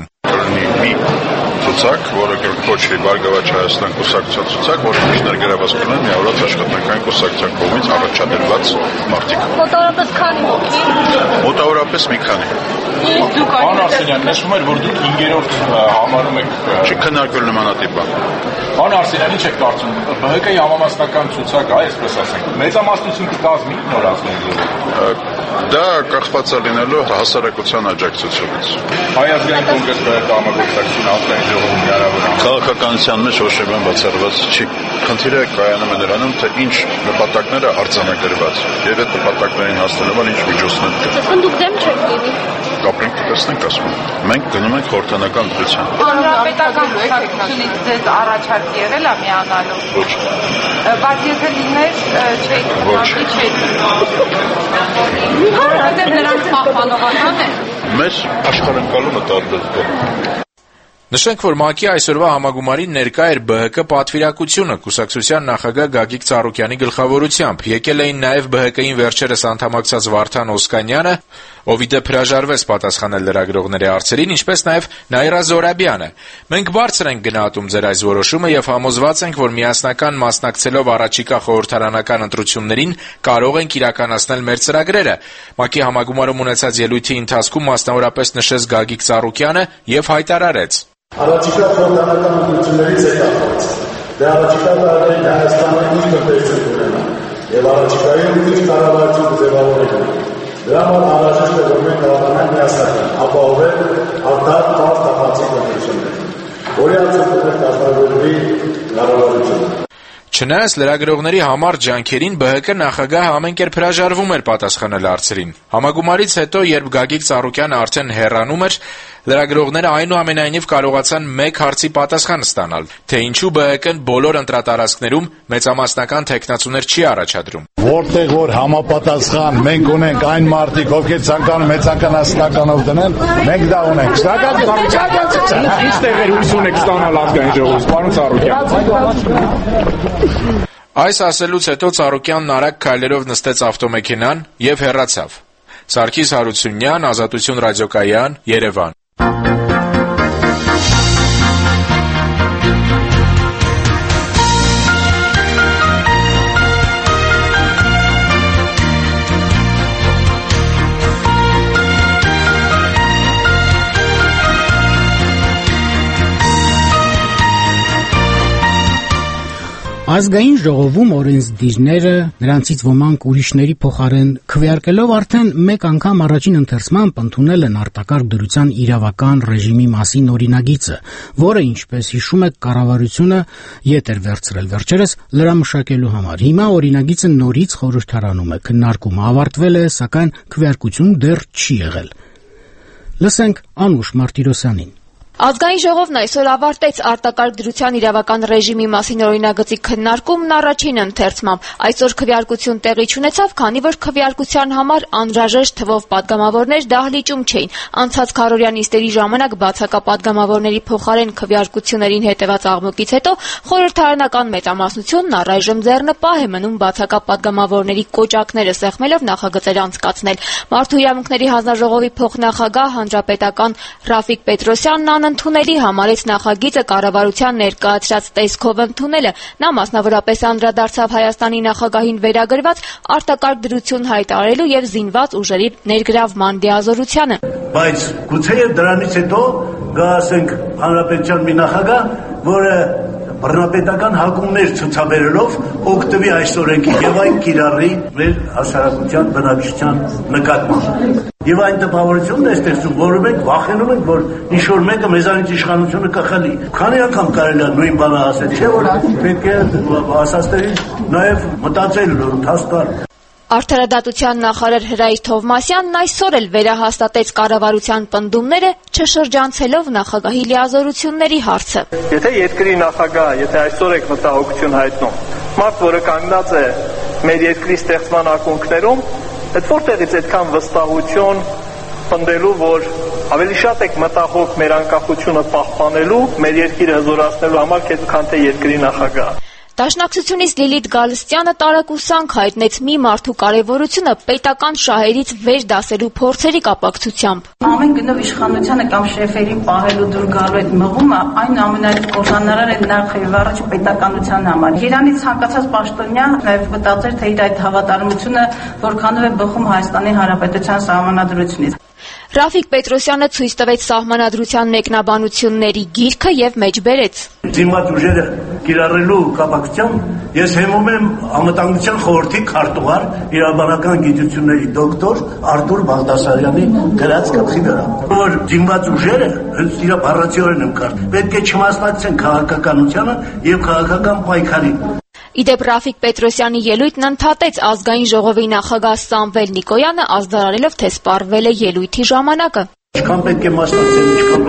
Ցուցակ, որը կոչվի «Բարգավաճ Հայաստան» կուսակցության ցուցակ, որը ներգրաված կլինի միավորված աշխատանքային կուսակցության կողմից առաջադրված մարտիկ։ Մոտավորապես քանի հոգի։ Մոտավորապես մի քանի։ Պարոն Արսենյան, նշվում էր, որ դուք 5-րդ համարում եք։ Չի քննարկվել նմանատիպ բան։ Պարոն Արսենյան, ինչ եք կարծում, ԲՀԿ-ի համամասնական ցուցակը, այսպես ասենք, մեծամասնություն կկազմի նոր ազգային ժողովի։ Դա կախված է լինելու հասարակության աջակցությունից։ Հայ ազգային կոնգրես ԲՀԿ համագործակցությունը ազգային ժողովում հնարավոր է։ Քաղաքականության մեջ ոչ մի բան բացառված չի։ Խնդիրը կայանում է նրանում, թե ինչ նպատակներ է արձանագրված եւ այդ նպատակներին հասնելու ինչ միջոցներ կան։ Այսինքն դուք դեմ չեք լինի։ Կապրենք տեսնենք ասում։ Մենք գնում ենք խորհրդանական ընտրության։ Հանրապետական կուսակցությունից ձեզ առաջարկ եղել է միանալու։ Ոչ։ Բայց եթե լիներ, չէիք քննարկի, չէիք։ Որովհետև նրանք պահպանողական են։ Մեր աշխարհընկալումը տարբեր է։ Նշենք, որ ՄԱԿ-ի այսօրվա համագումարին ներկա էր ԲՀԿ պատվիրակությունը կուսակցության նախագահ Գագիկ Ծառուկյանի գլխավորությամբ։ Եկել էին նաև ԲՀԿ-ին վերջերս անդամակցած Վարդան Օսկանյանը, ով ի դեպ հրաժարվեց պատասխանել լրագրողների հարցերին, ինչպես նաև Նաիրա Զորաբյանը։ Մենք բարձր ենք գնահատում ձեր այս որոշումը եւ համոզված ենք, որ միասնական մասնակցելով առաջիկա խորհրդարանական ընտրություններին կարող ենք իրականացնել մեր ծրագրերը։ ՄԱԿ-ի համագումարում ունեցած ելույթի ընթացքում մասնավորապես նշեց Գագիկ Ծառուկյանը եւ հայտարարեց. Առաջիկա խորհրդարանական ընտրություններից է կապված։ Դե առաջիկա տարիներին Հայաստանը ինչ տնտեսություն ունենա եւ առաջիկայում ինչ կառավարություն կձևավորվի։ Դրա համար անհրաժեշտ է, որ մենք կարողանանք միասնական ապահովել արդար բաց տաղացիկ ընտրություններ, որի արդյունքում կազմակերպվի կառավարությունը։ Չնայած լրագրողների համար ջանքերին ԲՀԿ նախագահը ամեն կերպ հրաժարվում էր պատասխանել հարցերին։ Համագումարից հետո, երբ Գագիկ Ծառուկյանը արդեն հեռանում էր, լրագրողները այնուամենայնիվ կարողացան մեկ հարցի պատասխան ստանալ, թե ինչու ԲՀԿ-ն բոլոր ընտրատարածքներում մեծամասնական թեկնածուներ չի առաջադրում։ Որտեղ որ համապատասխան մենք ունենք այն մարտիկ, ովքեր ցանկանում մեծականացնականով դնեն, մենք դա ունենք։ Շնորհակալ եմ։ Ինչ տեղեր հույս ունեք ստանալ ազգային ժողովից, պարոն Ծառուկյան։ Այս ասելուց հետո Ծառուկյանն արագ քայլերով նստեց ավտոմեքենան եւ հեռացավ։ Սարգիս Հարությունյան, Ազատություն ռադիոկայան, Երևան։ Ազգային ժողովում օրենսդիրները, նրանցից ոմանք ուրիշների փոխարեն քվեարկելով արդեն մեկ անգամ առաջին ընթերցմամբ ընդունել են արտակարգ դրության իրավական ռեժիմի մասին օրինագիծը, որը, ինչպես հիշում է կառավարությունը, ետ էր վերցրել վերջերս լրամշակելու համար։ Հիմա օրինագիծը նորից խորհրդարանում է, քննարկումը ավարտվել է, սակայն քվեարկություն դեռ չի եղել։ Լսենք Անուշ Մարտիրոսյանին։ Ազգային ժողովն այսօր ավարտեց արտակարգ դրության իրավական ռեժիմի մասին օրինագծի քննարկումն առաջին ընթերցմամբ։ Այսօր քվեարկություն տեղի չունեցավ, քանի որ քվեարկության համար անհրաժեշտ թվով պատգամավորներ դահլիճում չէին։ Անցած քառօրյա նիստերի ժամանակ բացակապատգամավորների փոխարեն քվեարկություններին հետևած աղմուկից հետո խորհրդարանական մեծամասնությունն առայժմ ձեռնպահ է մնում բացակապատգամավորների կոճակները սեղմելով նախագծեր անցկացնել։ Մարդու իրավունքների հանձնաժողովի փոխնախագահ հանրապետական Ռաֆիկ Պետրոսյանն ընդունելի համարեց նախագիծը կառավարության ներկայացրած տեսքով ընդունելը։ Նա մասնավորապես անդրադարձավ Հայաստանի նախագահին վերագրված արտակարգ դրություն հայտարարելու եւ զինված ուժերի ներգրավման դիազորությանը։ Բայց գուցեև դրանից հետո գա ասենք հանրապետության մի նախագահ, որը բռնապետական հակումներ ցուցաբերելով օգտվի այս օրենքի եւ այն կիրառի մեր հասարակության բնակչության նկատմամբ։ Եվ այն տպավորությունն է ստեղծում, որը մենք վախենում ենք, որ ինչ-որ մեկը մեզանից իշխանությունը կխլի։ Քանի անգամ կարելի է նույն բանը ասել, չէ՞ որ պետք է ասածներից նաև մտածել, հաստատ։ Արդարադատության նախարար Հրայր Թովմասյանն այսօր էլ վերահաստատեց կառավարության պնդումները, չշրջանցելով նախագահի լիազորությունների հարցը։ Եթե երկրի նախագահը, եթե այսօր եք մտահոգություն հայտնում, մարդ, որը կանգնած է մեր երկրի ստեղծման ակունքներում, այդ որտեղից այդքան վստահություն պնդելու, որ ավելի շատ եք մտահոգ մեր անկախությունը պահպանելու, մեր երկիրը հզորացնելու համար, քան թե երկրի նախագահը։ Դաշնակցությունից Լիլիթ Գալստյանը տարակուսանք հայտնեց մի մարդու կարևորությունը պետական շահերից վեր դասելու փորձերի կապակցությամբ։ Ամեն գնով իշխանությանը կամ շեֆերին պահելու դուր գալու այդ մղումը այն ամենակործանարար է նախ եւ առաջ պետականության համար։ Իրանից ցանկացած պաշտոնյա նաեւ մտածեր, թե իր այդ հավատարմությունը որքանով է բխում Հայաստանի Հանրապետության սահմանադրությունից։ Ռաֆիկ Պետրոսյանը ցույց տվեց սահմանադրության մեկնաբանությունների գիրքը եւ մեջբերեց։ Զինված ուժերը կիրառելու կապակցությամբ ես հեմում եմ անվտանգության խորհրդի քարտուղար իրավաբանական գիտությունների դոկտոր Արտուր Բաղդասարյանի գրած գլխի վրա, որ զինված ուժերը հենց իր բառացիորեն եմ կարդում, պետք է չմասնակցեն քաղաքականությանը եւ քաղաքական պայքարին։ Իդեպ Ռաֆիկ Պետրոսյանի ելույթն ընդհատեց ազգային ժողովի նախագահ Սամվել Նիկոյանը, ազդարարելով, թե սպառվել է ելույթի ժամանակը։ Ինչքան պետք է մասնակցել, ինչքան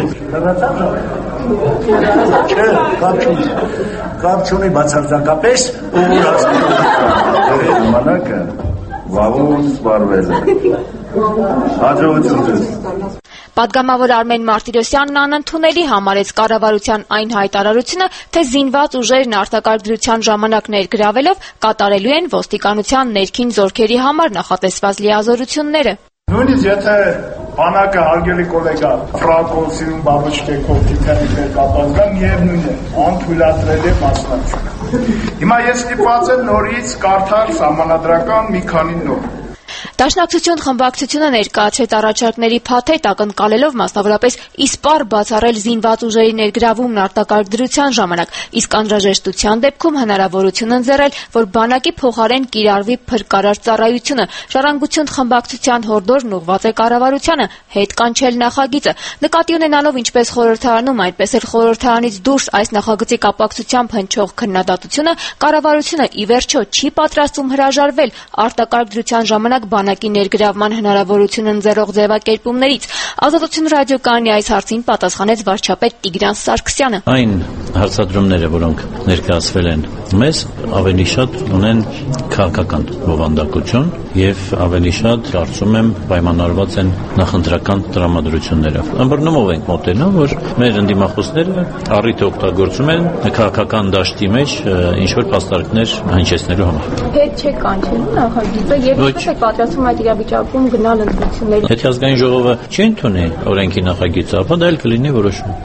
պետք է։ Կապ չունի բացարձակապես ուղղված ժամանակը վաղուց սպառվել է։ Հաջողություն ձեզ։ Պատգամավոր Արմեն Մարտիրոսյանն անընդունելի համարեց կառավարության այն հայտարարությունը, թե զինված ուժերն արտակարգ դրության ժամանակ ներգրավելով կատարելու են ոստիկանության ներքին զորքերի համար նախատեսված լիազորությունները։ Նույնիսկ եթե բանակը հարգելի գոլեգա Ֆրանկոսիում բաբուչկեքով դիպերիկներ կապազգան միևնույն է, անթույլատրել է մասնակցությունը։ Հիմա ես ստիպված եմ նորից կարդալ սահմանադրական մի քանի նորմ։ Դաշնակցություն խմբակցությունը ներկայացրեց առաջարկների փաթեթ, ակնկալելով մասնավորապես իսպառ բացառել զինված ուժերի ներգրավումն արտակարգ դրության ժամանակ, իսկ անհրաժեշտության դեպքում հնարավորություն ընձեռել, որ բանակի փոխարեն կիրառվի փրկարար ծառայությունը։ Ժառանգություն խմբակցության հորդորն ուղղված է կառավարությանը հետ կանչել նախագիծը։ Նկատի ունենալով ինչպես խորհրդարանում, այնպես էլ խորհրդարանից դուրս այս նախագծի կապակցությամբ հնչող քննադատությունը, կառավարությունը ի վերջո չի պատրաստվում հրաժարվել արտակարգ դրության ժամանակ բանակի ներգրավման հնարավորություն ընձեռող ձևակերպումներից։ Ազատություն ռադիոկայանի այս հարցին պատասխանեց վարչապետ Տիգրան Սարգսյանը։ Այն հարցադրումները, որոնք ներկայացվել են մեզ, ավելի շատ ունեն քաղաքական բովանդակություն եւ ավելի շատ, կարծում եմ, պայմանավորված են նախընտրական տրամադրություններով։ Ըմբռնումով ենք մոտենում, որ մեր ընդդիմախոսները առիթը օգտագործում են քաղաքական դաշտի մեջ ինչ-որ փաստարկներ հնչեցնելու համար։ Հետ չէ կանչելու նախագիծը եւ ինչպես է պատրաստվում այդ իրավիճակում գնալ ընտրությունների։ Եթե ազգային ժողովը չի ընդունի օրենքի նախագիծը, ապա դա էլ կլինի որոշում։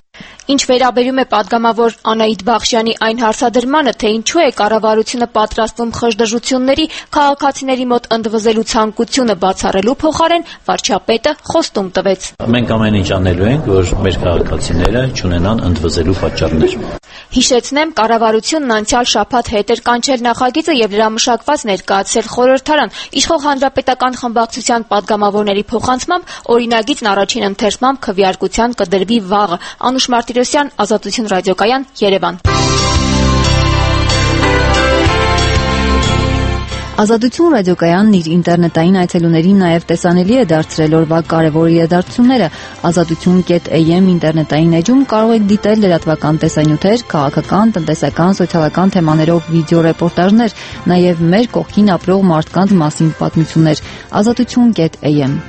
Ինչ վերաբերում է պատգամավոր Անահիտ Բախշյանի այն հարցադրմանը, թե ինչու է կառավարությունը պատրաստվում խժդժությունների քաղաքացիների մոտ ընդվզելու ցանկությունը բացառելու փոխարեն, վարչապետը խոստում տվեց. Մենք ամեն ինչ անելու ենք, որ մեր քաղաքացիները չունենան ընդվզելու պատճառներ։ Հիշեցնեմ, կառավարությունն անցյալ շաբաթ հետ էր կանչել նախագիծը եւ լրամշակված ներկայացրել խորհրդարան։ Իշխող հանրապետական խմբակցության պատգամավորների փոխանցմամբ օրինագիծն առաջին ընթերցմամբ քվեարկության կդրվի վաղը։ Անուշ Մարտիրոսյան, Ազատություն ռադիոկայան, Երևան։ Ազատություն ռադիոկայանն իր ինտերնետային այցելուներին նաև տեսանելի է դարձրել օրվա կարևոր իրադարձությունները։ Ազատություն.am ինտերնետային էջում կարող եք դիտել լրատվական տեսանյութեր, քաղաքական, տնտեսական, սոցիալական թեմաներով վիդեո ռեպորտաժներ, նաև մեր կողքին ապրող մարդկանց մասին պատմություններ։ Ազատություն.am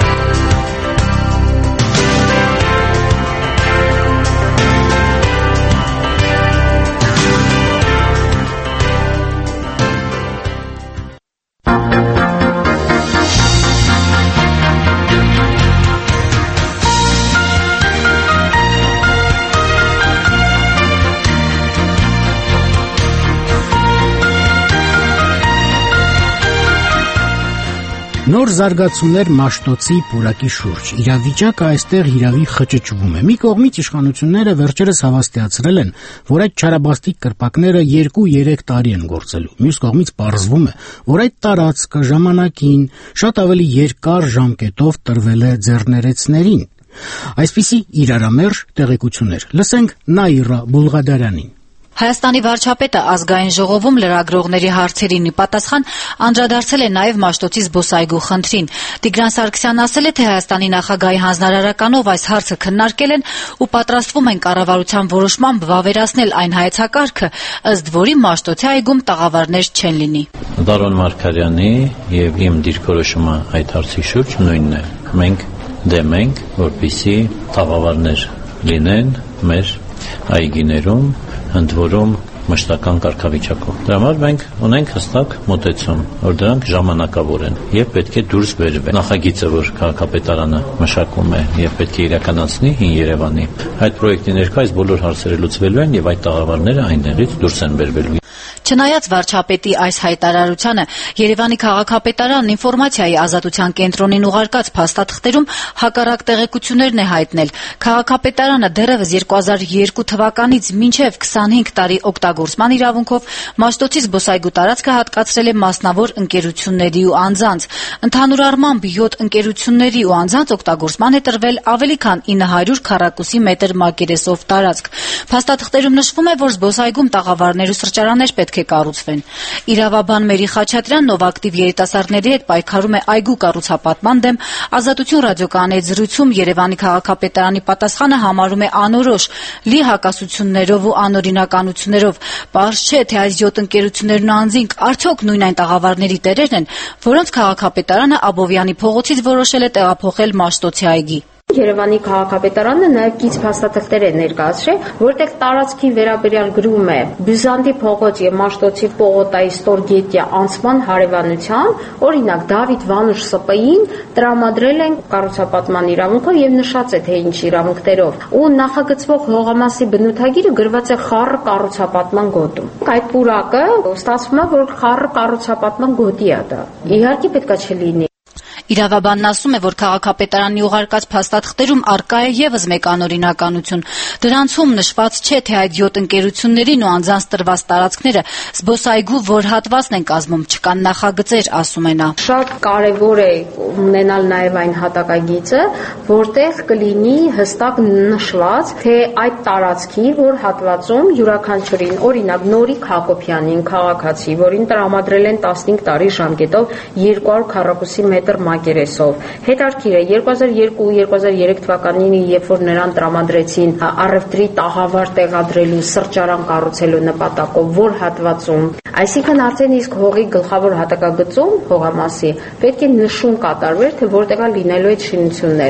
Նոր զարգացումներ Մաշտոցի պուրակի շուրջ։ Իրավիճակը այստեղ հիրավի խճճվում է։ Մի կողմից իշխանությունները վերջերս հավաստիացրել են, որ այդ չարաբաստիկ կրպակները 2-3 տարի են գործելու։ Մյուս կողմից պարզվում է, որ այդ տարածքը ժամանակին շատ ավելի երկար ժամկետով տրվել է ձեռներեցներին։ Այսպիսի իրարամերժ տեղեկություններ։ Լսենք Նաիրա Բուլղադարյանին։ Հայաստանի վարչապետը ազգային ժողովում լրագրողների հարցերին ի պատասխան անդրադարձել է նաև Մաշտոցի զբոսայգու խնդրին։ Տիգրան Սարգսյանն ասել է, թե Հայաստանի նախագահի հանձնարարականով այս հարցը քննարկել են ու պատրաստվում են կառավարության որոշմամբ վավերացնել այն հայեցակարգը, ըստ որի Մաշտոցի այգում տաղավարներ չեն լինի։ Դարոն Մարգարյանի եւ իմ դիրքորոշումը այդ հարցի շուրջ նույնն է։ Մենք դեմ ենք, որպեսզի տաղավարներ լինեն մեր այգիներում, ընդ որում մշտական կարգավիճակով։ Դրա համար մենք ունենք հստակ մոտեցում, որ դրանք ժամանակավոր են եւ պետք է դուրս բերվեն։ Նախագիծը, որ քաղաքապետարանը մշակում է եւ պետք է իրականացնի Հին Երևանի, այդ պրոյեկտի ներքո այս բոլոր հարցերը լուծվելու են եւ այդ տաղավարները այնտեղից դուրս են բերվելու։ Չնայած վարչապետի այս հայտարարությանը, Երևանի քաղաքապետարանն ինֆորմացիայի ազատության կենտրոնին ուղարկած փաստաթղթերում հակառակ տեղեկություններն է հայտնել։ Քաղաքապետարանը դեռևս 2002 թվականից մինչև 25 տարի օգտագործման իրավունքով Մաշտոցի զբոսայգու տարածքը հատկացրել է մասնավոր ընկերությունների ու անձանց։ Ընդհանուր առմամբ 7 ընկերությունների ու անձանց օգտագործման է տրվել ավելի քան 900 քառակուսի մետր մակերեսով տարածք։ Փաստաթղթերում նշվում է, որ զբոսայգում տաղավարներ ու սրճարաններ պետք է կառուցվեն։ Իրավաբան Մերի Խաչատրյանն, ով ակտիվ երիտասարդների հետ պայքարում է այգու կառուցապատման դեմ, Ազատություն ռադիոկայանի հետ զրույցում Երևանի քաղաքապետարանի պատասխանը համարում է անորոշ, լի հակասություններով ու անօրինականություններով։ Պարզ չէ, թե այս 7 ընկերություններն ու անձինք արդյոք նույն այն տաղավարների տերերն են, որոնց քաղաքապետարանը Աբովյանի փողոցից որոշել է տեղափոխել Մաշտոցի այգի։ Երևանի քաղաքապետարանը նաև կից փաստաթղթեր է ներկայացրել, որտեղ տարածքի վերաբերյալ գրում է Բյուզանդի փողոց եւ Մաշտոցի Պողոտայի Ստորգետյա անցման հարևանության, օրինակ Դավիթ Վանուշ ՍՊ-ին տրամադրել են կառուցապատման իրավունքով եւ նշած է թե ինչ իրավունքներով, ու նախագծվող հողամասի բնութագիրը գրված է խառը կառուցապատման գոտում։ Այդ պուրակը ստացվում է, որ խառը կառուցապատման գոտի է դա։ Իհարկե պետքա չլինի։ Իրավաբանն ասում է, որ քաղաքապետարանի ուղարկած փաստաթղթերում առկա է եւս մեկ անօրինականություն։ Դրանցում նշված չէ, թե այդ 7 ընկերություններին ու անձանց տրված տարածքները զբոսայգու որ հատվածն են կազմում, չկան նախագծեր, ասում է նա։ Շատ կարևոր է ունենալ նաև այն հատակագիծը, որտեղ կլինի հստակ նշված, թե այդ տարածքի որ հատվածում յուրաքանչյուրին, օրինակ Նորիկ Հակոբյանին, քաղաքացի, որին տրամադրել են 15 տարի ժամկետով 200 քառակուսի մետր մակերեսով։ Հետարքիր է 2002-2003 թվականին, երբ որ նրան տրամադրեցին առևտրի տաղավար տեղադրելու, սրճարան կառուցելու նպատակով, որ հատվածում, այսինքն արդեն իսկ հողի գլխավոր հատակագծում հողամասի պետք է նշում կատարվեր, թե որտեղ է լինելու այդ շինությունները։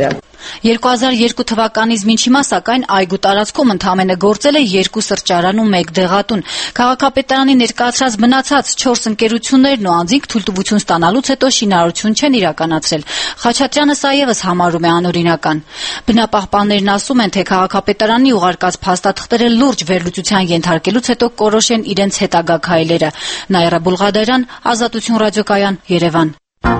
2002 թվականից մինչ հիմա սակայն այգու տարածքում ընդամենը գործել է 2 սրճարան ու 1 դեղատուն։ Քաղաքապետարանի ներկայացրած մնացած 4 ընկերություններն ու անձինք թույլտվություն ստանալուց հետո շինարարություն չեն իրականացրել։ Խաչատրյանը սա ևս համարում է անօրինական։ Բնապահպաններն ասում են, թե քաղաքապետարանի ուղարկած փաստաթղթերը լուրջ վերլուծության ենթարկելուց հետո կորոշեն իրենց հետագա քայլերը։ Նաիրա Բուլղադարյան, Ազատություն ռադիոկայան, Երևան։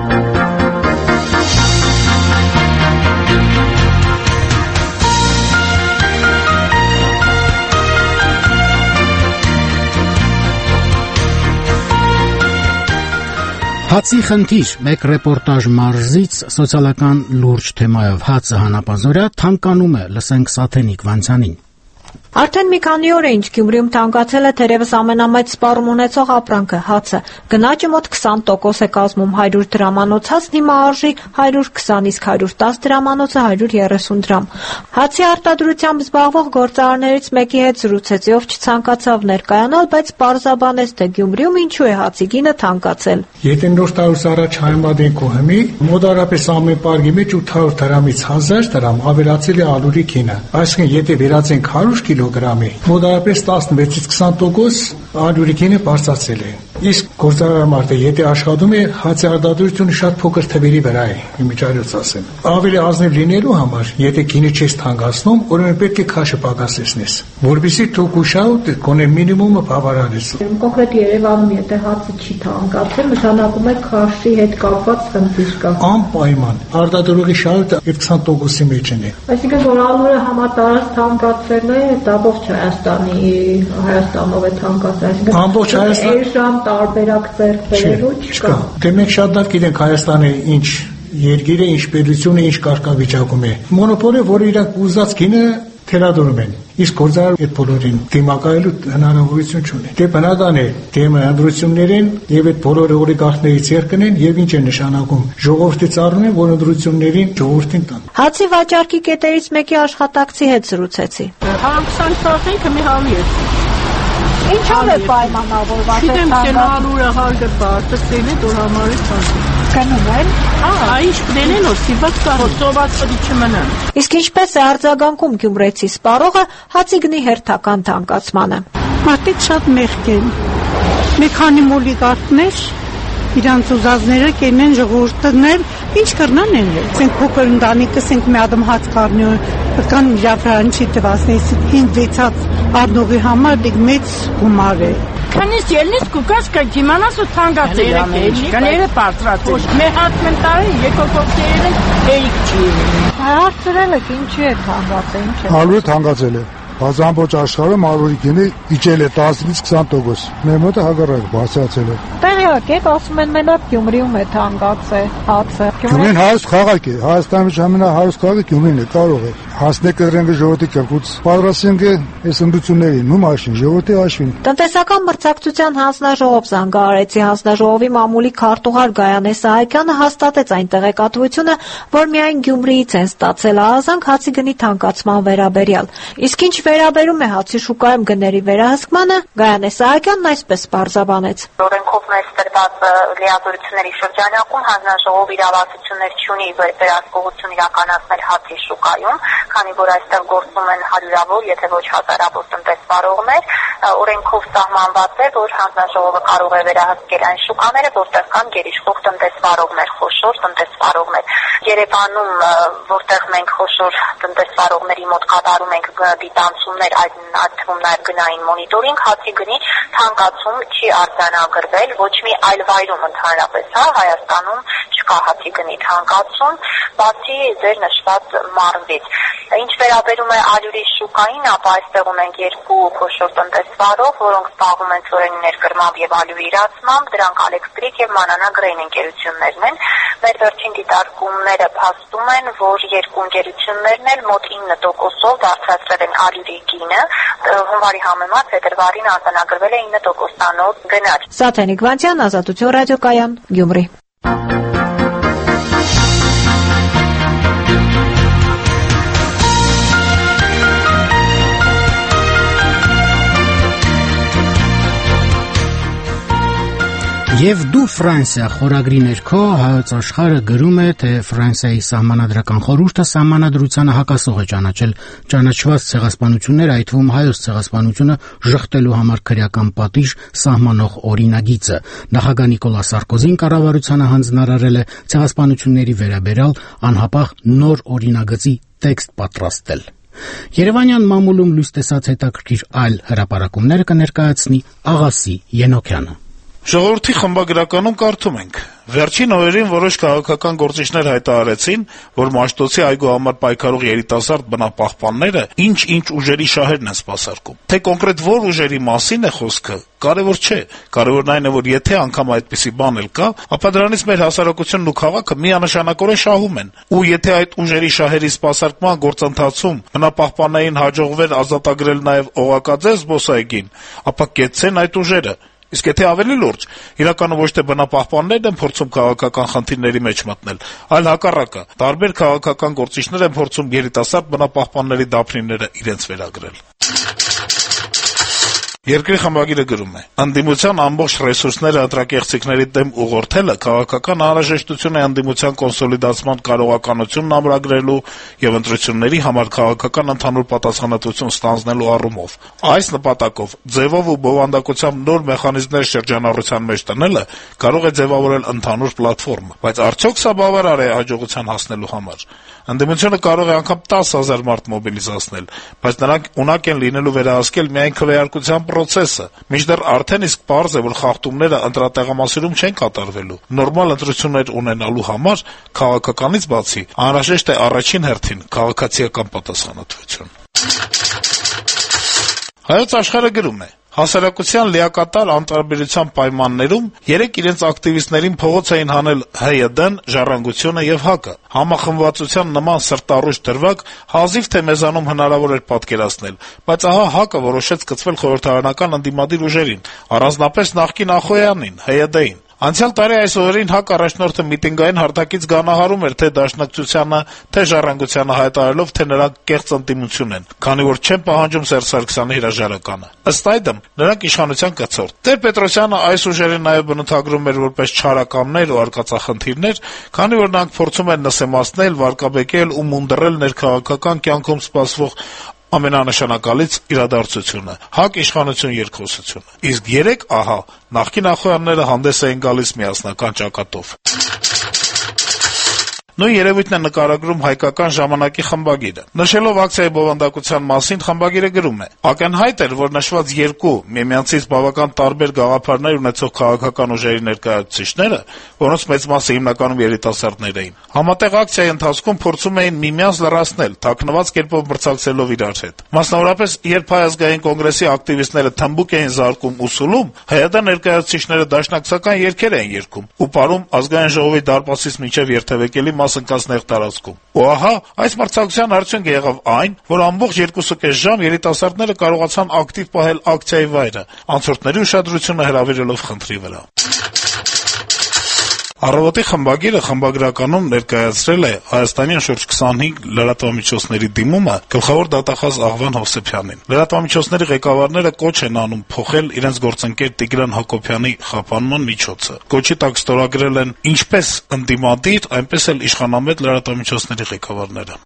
Հացի խնդիր, մեկ ռեպորտաժ մարզից սոցիալական լուրջ թեմայով հացը հանապազորյա թանկանում է, լսենք Սաթենիկ Վանցյանին։ Արդեն մի քանի օր է ինչ Գյումրիում թանկացել է թերևս ամենամեծ սպառում ունեցող ապրանքը՝ հացը։ Գնաճը մոտ 20% է կազմում, 100 դրամանոց հացն հիմա արժի 120, իսկ 110 դրամանոցը 130 դրամ։ Հացի արտադրությամբ զբաղվող գործարարներից մեկի հետ զրուցեցի, ով չցանկացավ ներկայանալ, բայց պարզաբանեց, թե Գյումրիում ինչու է հացի գինը թանկացել։ Եթե նոր տարուց առաջ հայմադենք ու հմի, մոտարապես ամեն պարգի մեջ 800 դրամից 1000 դրամ ավելացել է ալուրի գինը։ Այսինքն եթե վերածենք 100 կիլոգրամի, մոտարապես 16-ից 20% ալուրի գինը բարձրացել է։ Իսկ գործարարմարտը եթե աշխատում է, հացի արտադրությունը շատ փոքր թվերի վրա է, իմիջիայլոց ասեմ։ Ավելի ազնիվ լինելու համար, եթե գինը չես թանկացնում, ուրեմն պետք է քաշը պակասեցնես, որովհետեւ թոք ու շահը գոնե մինիմումը բավարարես։ Կոնկրետ Երևանում եթե հացը չի թանկացել, նշանակում է քաշի հետ կապված խնդիր կա։ Անպայման արտադրողի շահը 20%-ի մեջ է։ Այսինքն որ ալուրը համատարած թանկացել է, դա ողջ Հայաստանով է թանկացել, այսինքն ամբողջ Հայաստան տարբերակ ձեռք բերելու չկա։ Դե մենք շատ լավ գիտենք Հայաստանը ինչ երկիր է, ինչ պետություն է, ինչ կարգավիճակում է։ Մոնոպոլը, որը իրանք ուզած գինը թելադրում են, իսկ գործարարը այդ բոլորին դիմակայելու հնարավորություն չունի։ Դե բնական է, դեմը ընդրություններին եւ այդ բոլորը օլիգարխներից երկնեն եւ ինչ է նշանակում։ Ժողովրդի ծառն է, որ ընդրություններին ժողովրդին տան։ Հացի վաճառքի կետերից մեկի աշխատակցի հետ զրուցեցի։ 20% մի հավի է։ Ինչով է պայմանավորված։ Չգիտեմ, ալուրը հարգը բարձրացել է դոր համարի ցանցը։ Կնում են։ Այ դենեն որ սիված կա հոսովածի չմնան։ Իսկ ինչպես է արձագանքում գյումրեցի սպառողը հացի գնի հերթական թանկացմանը։ Մարդիկ շատ մեղք են։ Մի քանի օլիգարխներ իրանց ուզածները կենեն ժողովուրդներ ինչ կրնան են։ Ասենք փոքր ընտանիքս ենք մի ադմ հաց կառնի կան իրավարանչի տվասնից 5-6 առնողի համար դիք մեծ գումար է։ Քանից ելնից կուկաս կա դիմանաս ու թանկացել է։ Կները բարձրացել։ Մի հատ մենտարի եկոկոկտերը էիք չի։ Հարցրել եք ինչի է թանկացել, ինչ է։ Ալուրը թանկացել է։ Բազմամբողջ աշխարհում ալուրի գինը իջել է 10-ից 20%։ Մեր մոտ հագարակ բարձրացել է։ Տեղյակ եք, ասում են մենակ Գյումրիում է թանկացել հացը։ Գյումրին հարուստ քաղաք է, Հայաստանի ամենահարուստ քաղաքը Գյումրին է, կարող է։ Հասնեք դրենք ժողովրդի կրկուց պատրաստենք այս ընդդություններին, ու մաշին, ժողովրդի հաշվին։ Տնտեսական մրցակցության հանձնաժողով զանգահարեցի հանձնաժողովի մամուլի քարտուղար Գայանե Սահակյանը հաստատեց այն տեղեկատվությունը, որ միայն Գյումրիից են ստացել ահազանգ հացի գնի թանկացման վերաբերյալ։ Իսկ ինչ վերաբերում է հացի շուկայում գների վերահսկմանը, Գայանե Սահակյանն այսպես պարզաբանեց։ Օրենքով մեծ տրված լիազորությունների շրջանակում հանձնաժողով իրավասություններ չունի վերահսկողություն իրականացնել հացի շուկայում, քանի որ այստեղ գործում են հարյուրավոր, եթե ոչ հազարավոր տնտեսվարողներ, օրենքով սահմանված է, որ հանձնաժողովը կարող է վերահսկել այն շուկաները, որտեղ կան գերիշխող տնտեսվարողներ, խոշոր տնտեսվարողներ։ Երևանում, որտեղ մենք խոշոր տնտեսվարողների մոտ կատարում ենք դիտանցումներ, այդ թվում նաև գնային մոնիտորինգ, հացի գնի թանկացում չի արձանագրվել ոչ մի այլ վայրում ընդհանրապես, Հայաստանում չկա հացի գնի թանկացում, բացի ձեր նշված մարզից։ Ինչ վերաբերում է ալյուրի շուկային, ապա այստեղ ունենք երկու խոշոր տնտեսվարող, որոնք զբաղվում են ծորենի ներկրմամբ եւ ալյուրի իրացմամբ, դրանք Ալեքստրիկ եւ Մանանա Գրեյն ընկերություններն են։ Մեր վերջին դիտարկումները փաստում են, որ երկու ընկերություններն էլ մոտ 9%-ով դարձածել են ալյուրի գինը, հունվարի համեմատ փետրվարին արձանագրվել է 9%-անոց գնաճ։ Սաթենիկ Վանցյան, Ազատություն ռադիոկայան, Գյումրի։ Եվ դու Ֆրանսիա խորագրի ներքո հայոց աշխարհը գրում է, թե Ֆրանսիայի սահմանադրական խորհուրդը սահմանադրությանը հակասող է ճանաչված ցեղասպանությունները, այդ թվում հայոց ցեղասպանությունը ժխտելու համար քրեական պատիժ սահմանող օրինագիծը։ Նախագահ Նիկոլա Սարկոզին կառավարությանը հանձնարարել է ցեղասպանությունների վերաբերյալ անհապաղ նոր օրինագծի տեքստ պատրաստել։ Երևանյան մամուլում լույս տեսած հետաքրքիր այլ հրապարակումները կներկայացնի Աղասի Ենոքյանը։ Ժողովրդի խմբագրականում կարդում ենք. Վերջին օրերին որոշ քաղաքական գործիչներ հայտարարեցին, որ Մաշտոցի այգու համար պայքարող երիտասարդ բնապահպանները ինչ-ինչ ուժերի շահերն են սպասարկում։ Թե կոնկրետ որ ուժերի մասին է խոսքը, կարևոր չէ։ Կարևորն այն է, որ եթե անգամ այդպիսի բան էլ կա, ապա դրանից մեր հասարակությունն ու քաղաքը միանշանակորեն շահում են։ Ու եթե այդ ուժերի շահերի սպասարկման գործընթացում բնապահպաններին հաջողվեր ազատագրել նաև օղակաձև զբոսայգին, ապա կեցցեն այդ ուժերը։ Իսկ եթե ավելի լուրջ, իրականում ոչ թե բնապահպաններն են փորձում քաղաքական խնդիրների մեջ մտնել, այլ հակառակը, տարբեր քաղաքական գործիչներ են փորձում երիտասարդ բնապահպանների դափնիները իրենց վերագրել։ Երկրի խմբագիրը գրում է. Անդիմության ամբողջ ռեսուրսները ընտրակեղծիքների դեմ ուղղորդելը քաղաքական անհրաժեշտություն է անդիմության կոնսոլիդացման կարողականությունն ամրագրելու եւ ընտրությունների համար քաղաքական ընդհանուր պատասխանատվություն ստանձնելու առումով։ Այս նպատակով ձևով ու բովանդակությամբ նոր մեխանիզմներ շրջանառության մեջ տնելը կարող է ձևավորել ընդհանուր պլատֆորմ, բայց արդյոք սա բավարար է հաջողության հասնելու համար։ Անդիմությունը կարող է անգամ 10,000 մարդ մոբիլիզացնել, բայց նրանք ունակ են լինելու վերահսկել միայն քվեարկության process-ը, մինչդեռ արդեն իսկ պարզ է, որ խախտումները ընտրատեղամասերում չեն կատարվելու։ Նորմալ ընտրություններ ունենալու համար քաղաքականից բացի անհրաժեշտ է առաջին հերթին քաղաքացիական պատասխանատվություն։ Հայոց աշխարհը գրում է. Հասարակության լիակատար անտարբերության պայմաններում երեք իրենց ակտիվիստներին փողոց էին հանել ՀՅԴ-ն, Ժառանգությունը եւ ՀԱԿ-ը։ Համախմբվածության նման սրտառուժ դրվագ հազիվ թե մեզանում հնարավոր էր պատկերացնել, բայց ահա ՀԱԿ-ը որոշեց կցվել խորհրդարանական ընդդիմադիր ուժերին, առանձնապես նախկին Ախոյանին, ՀՅԴ-ին։ Անցյալ տարի այս օրերին ՀԱԿ առաջնորդը միտինգային հարթակից գանահարում էր թե Դաշնակցությանը, թե Ժառանգությանը հայտարարելով, թե նրանք կեղծ ընդդիմություն են, քանի որ չեն պահանջում Սերժ Սարգսյանի հրաժարականը։ Ըստ այդմ, նրանք իշխանության կցորդ։ Տեր-Պետրոսյանը այս ուժերին նաև բնութագրում էր որպես չարակամներ ու արկածախնդիրներ, քանի որ նրանք փորձում են նսեմացնել, վարկաբեկել ու մունդռել ներքաղաքական կյանքում սպասվող ամենանշանակալից իրադարձությունը՝ ՀԱԿ իշխանություն երկխոսությունը։ Իսկ երեք, ահա, նախկին Ախոյանները հանդես էին գալիս միասնական ճակատով։ Նույն երևույթն է նկարագրում հայկական ժամանակի խմբագիրը։ Նշելով ակցիայի բովանդակության մասին, խմբագիրը գրում է. ակնհայտ էր, որ նշված երկու միմյանցից բավական տարբեր գաղափարներ ունեցող քաղաքական ուժերի ներկայացուցիչները, որոնց մեծ մասը հիմնականում երիտասարդներ էին, համատեղ ակցիայի ընթացքում փորձում էին միմյանց լրացնել, թաքնված կերպով մրցակցելով իրար հետ։ Մասնավորապես, երբ Հայ ազգային կոնգրեսի ակտիվիստները թմբուկ էին զարկում ու սուլում, ՀՅԴ ներկայացուցիչները դաշնակցական երգեր էին երգում ու պարում ազգային ժողովի դարպասից մինչև երթևեկելի ընկած նեղ տարածքում։ Ու ահա, այս մրցակցության արդյունքը եղավ այն, որ ամբողջ 2.5 ժամ երիտասարդները կարողացան ակտիվ պահել ակցիայի վայրը, անցորդների ուշադրությունը հրավիրելով խնդրի վրա։ Առավոտի խմբագիրը խմբագրականում ներկայացրել է Հայաստանյան շուրջ 25 լրատվամիջոցների դիմումը գլխավոր դատախազ Աղվան Հովսեփյանին։ Լրատվամիջոցների ղեկավարները կոչ են անում փոխել իրենց գործընկեր Տիգրան Հակոբյանի խափանման միջոցը։ Կոչի տակ ստորագրել են ինչպես ընդդիմադիր, այնպես էլ իշխանամետ լրատվամիջոցների ղեկավարները։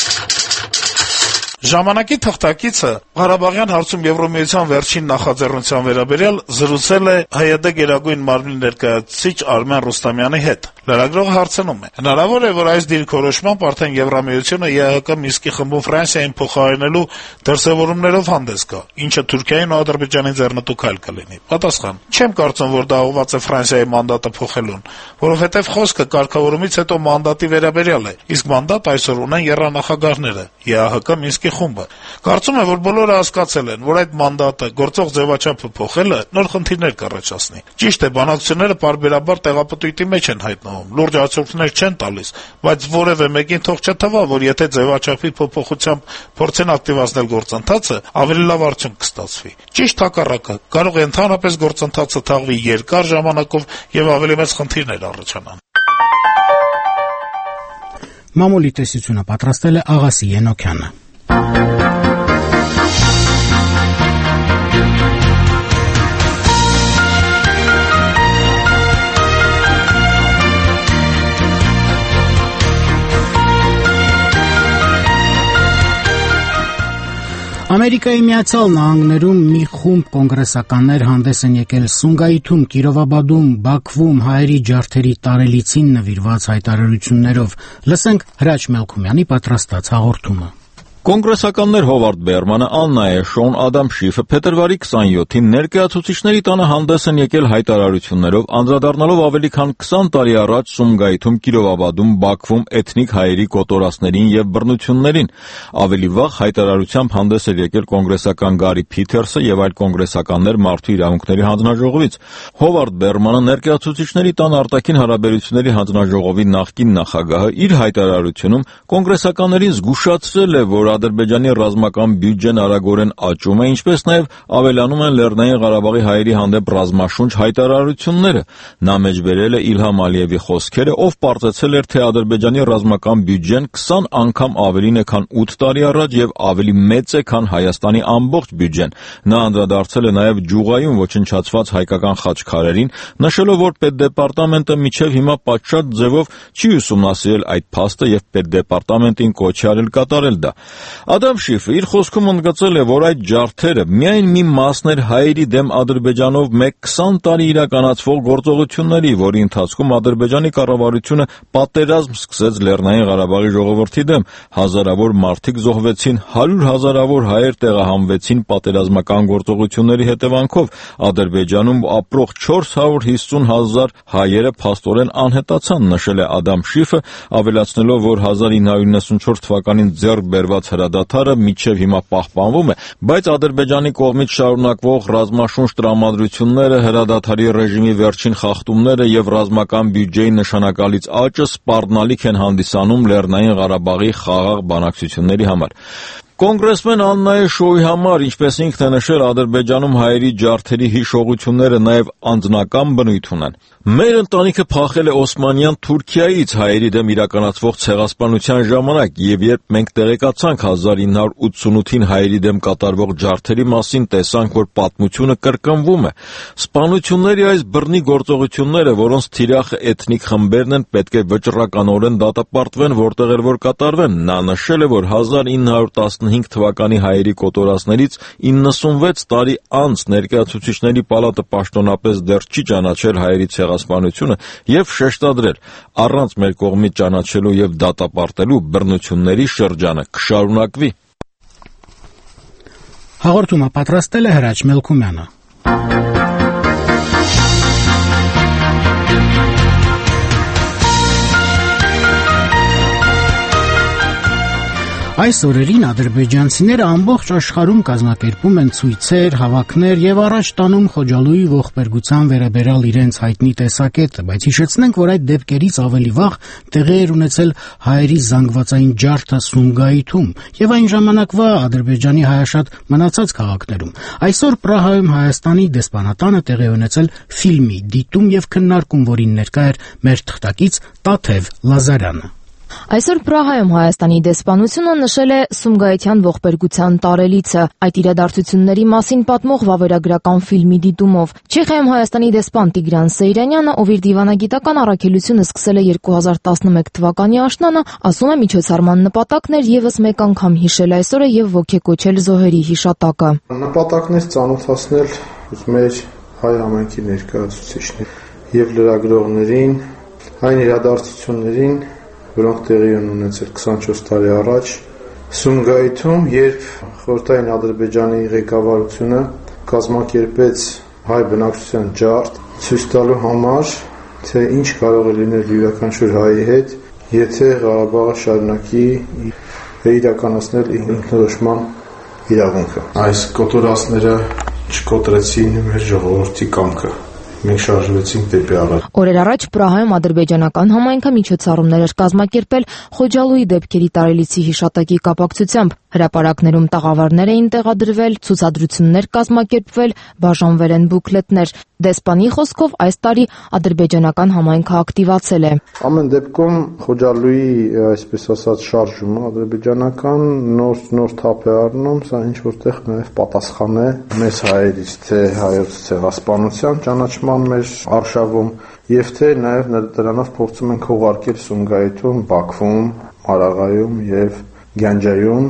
Ժամանակի թղթակիցը Ղարաբաղյան հարցում Եվրոմիության վերջին նախաձեռնության վերաբերյալ զրուցել է ՀՅԴ գերագույն մարմնի ներկայացուցիչ Արմեն Ռուստամյանի հետ։ Լրագրողը հարցնում է. հնարավոր է, որ այս դիրքորոշմամբ արդեն Եվրամիությունը ԵԱՀԿ Մինսկի խմբում Ֆրանսիային փոխարինելու դրսևորումներով հանդես գա, ինչը Թուրքիային ու Ադրբեջանին ձեռնտու քայլ կլինի։ Պատասխան. չեմ կարծում, որ դա ուղղված է Ֆրանսիայի մանդատը փոխելուն, որովհետև խոսքը կարգավորումից հետո մանդատի վերաբերյալ է, իսկ մանդատ այսօր ունեն եռանախագահները՝ ԵԱՀԿ Մինսկի խումբը։ Կարծում եմ, որ բոլորը հասկացել են, որ այդ մանդատը գործող ձևաչափը փոխելը նոր խնդիրներ կառաջացնի։ Ճիշտ է, բանակցությունները պարբերաբար տեղապտույտի մեջ են հայտնվում, լուրջ արդյունքներ չեն տալիս, բայց որևէ մեկին թող չթվա, որ եթե ձևաչափի փոփոխությամբ փորձեն ակտիվացնել գործընթացը, ավելի լավ արդյունք կստացվի։ Ճիշտ հակառակը, կարող է ընդհանրապես գործընթացը թաղվի երկար ժամանակով եւ ավելի մեծ խնդիրներ առաջանան։ Մամուլի տեսությունը պատրաստել է Աղասի Ենոքյանը։ Ամերիկայի Միացյալ Նահանգներում մի խումբ կոնգրեսականներ հանդես են եկել Սումգայիթում, Կիրովաբադում, Բաքվում հայերի ջարդերի տարելիցին նվիրված հայտարարություններով։ Լսենք Հրաչ Մելքումյանի պատրաստած հաղորդումը։ Կոնգրեսականներ Հովարդ Բերմանը, Աննա Էշոն, Ադամ Շիֆը փետրվարի 27-ին ներկայացուցիչների տանը հանդես են եկել հայտարարություններով, անդրադառնալով ավելի քան 20 տարի առաջ Սումգայիթում, Կիրովաբադում, Բաքվում էթնիկ հայերի կոտորածներին եւ բռնություններին։ Ավելի վաղ հայտարարությամբ հանդես էր եկել կոնգրեսական Գարի Փիթերսը եւ այլ կոնգրեսականներ մարդու իրավունքների հանձնաժողովից։ Հովարդ Բերմանը ներկայացուցիչների տան արտաքին հարաբերությունների հանձնաժողովի նախկին նախագահը իր հայտարարությունում կոնգրեսականներին զգուշացրել է, որ Ադրբեջանի ռազմական բյուջեն արագորեն աճում է, ինչպես նաև ավելանում են Լեռնային Ղարաբաղի հայերի հանդեպ ռազմաշունչ հայտարարությունները։ Նա մեջբերել է Իլհամ Ալիևի խոսքերը, ով պարզեցել էր, թե Ադրբեջանի ռազմական բյուջեն 20 անգամ ավելին է, քան 8 տարի առաջ եւ ավելի մեծ է, քան Հայաստանի ամբողջ բյուջեն։ Նա անդրադարձել է նաև Ջուղայում ոչնչացված հայկական խաչքարերին, նշելով, որ պետդեպարտամենտը մինչև հիմա պատշաճ ձևով չի ուսումնասիրել այդ փաստը եւ պետդեպարտամենտին կոչ արել կատարել դա։ Ադամ Շիֆը իր խոսքում ընդգծել է, որ այդ ջարդերը միայն մի մասն էր հայերի դեմ Ադրբեջանով մեկ 20 տարի իրականացվող գործողությունների, որի ընթացքում Ադրբեջանի կառավարությունը պատերազմ սկսեց Լեռնային Ղարաբաղի ժողովրդի դեմ, հազարավոր մարդիկ զոհվեցին, 100 հազարավոր հայեր տեղահանվեցին պատերազմական գործողությունների հետևանքով, Ադրբեջանում ապրող 450,000 հայերը փաստորեն անհետացան, նշել է Ադամ Շիֆը, ավելացնելով, որ 1994 թվականին ձեռք բերված հրադադարը մինչև հիմա պահպանվում է, բայց Ադրբեջանի կողմից շարունակվող ռազմաշունչ տրամադրությունները, հրադադարի ռեժիմի վերջին խախտումները եւ ռազմական բյուջեի նշանակալից աճը սպառնալիք են հանդիսանում Լեռնային Ղարաբաղի խաղաղ բանակցությունների համար։ Կոնգրեսմեն Աննա Էշոյի համար, ինչպես ինքն է նշել, Ադրբեջանում հայերի ջարդերի հիշողությունները նաև անձնական բնույթ ունեն։ Մեր ընտանիքը փախել է Օսմանյան Թուրքիայից հայերի դեմ իրականացվող ցեղասպանության ժամանակ, եւ երբ մենք տեղեկացանք 1988-ին հայերի դեմ կատարվող ջարդերի մասին, տեսանք, որ պատմությունը կրկնվում է։ Սպանությունների այս բռնի գործողությունները, որոնց թիրախը էթնիկ խմբերն են, պետք է վճռականորեն դատապարտվեն, որտեղ էլ որ կատարվեն։ Նա նշել է, որ 1915 թվականի հայերի կոտորածներից 96 տարի անց ներկայացուցիչների պալատը պաշտոնապես դեռ չի ճանաչել հայերի ցեղասպանությունը եւ շեշտադրել, առանց մեր կողմից ճանաչելու եւ դատապարտելու բռնությունների շրջանը կշարունակվի։ Հաղորդումը պատրաստել է Հրաչ Մելքումյանը։ Այս օրերին ադրբեջանցիները ամբողջ աշխարհում կազմակերպում են ցույցեր, հավաքներ եւ առաջ տանում Խոջալույի ողբերգության վերաբերյալ իրենց հայտնի տեսակետը, բայց հիշեցնենք, որ այդ դեպքերից ավելի վաղ տեղի էր ունեցել հայերի զանգվածային ջարդը Սումգայիթում եւ այն ժամանակվա Ադրբեջանի հայաշատ մնացած քաղաքներում։ Այսօր Պրահայում Հայաստանի դեսպանատանը տեղի ունեցել ֆիլմի դիտում եւ քննարկում, որին ներկա էր մեր թղթակից Տաթև Լազարյանը։ Այսօր Պրահայում Հայաստանի դեսպանությունը նշել է Սումգայիթյան ողբերգության տարելիցը։ Այդ իրադարձությունների մասին պատմող վավերագրական ֆիլմի դիտումով Չեխիայում Հայաստանի դեսպան Տիգրան Սեյրանյանը, ով իր դիվանագիտական առաքելությունը սկսել է 2011 թվականի աշնանը, ասում է միջոցառման նպատակն էր եւս մեկ անգամ հիշել այս օրը եւ ոգեկոչել զոհերի հիշատակը։ Նպատակն է ծանոթացնել մեր հայ համայնքի ներկայացուցիչներին եւ լրագրողներին այն իրադարձություններին, որոնք տեղի են ունեցել 24 տարի առաջ Սումգայիթում, երբ խորհրդային Ադրբեջանի ղեկավարությունը կազմակերպեց հայ բնակչության ջարդ, ցույց տալու համար, թե ինչ կարող է լինել յուրաքանչյուր հայի հետ, եթե Ղարաբաղը շարունակի իրականացնել ինքնորոշման իրավունքը։ Այս կոտորածները չկոտրեցին մեր ժողովրդի կամքը։ Մենք շարժվեցինք դեպի առաջ։ Օրեր առաջ Պրահայում ադրբեջանական համայնքը միջոցառումներ էր կազմակերպել Խոջալույի դեպքերի տարելիցի հիշատակի կապակցությամբ։ Հրապարակներում տաղավարներ էին տեղադրվել, ցուցադրություններ կազմակերպվել, բաժանվել են բուկլետներ։ Դեսպանի խոսքով այս տարի ադրբեջանական համայնքը ակտիվացել է։ Ամեն դեպքում Խոջալույի, այսպես ասած, շարժումը ադրբեջանական նոր թափ է առնում, սա ինչ որտեղ նաև պատասխան է մեզ հայերից, թե հայոց ցեղասպանության ճանաչման մեր արշավում եւ թե նաև դրանով փորձում ենք ուղարկել Սումգայիթում, Բաքվում, Արաղայում եւ Գանջայում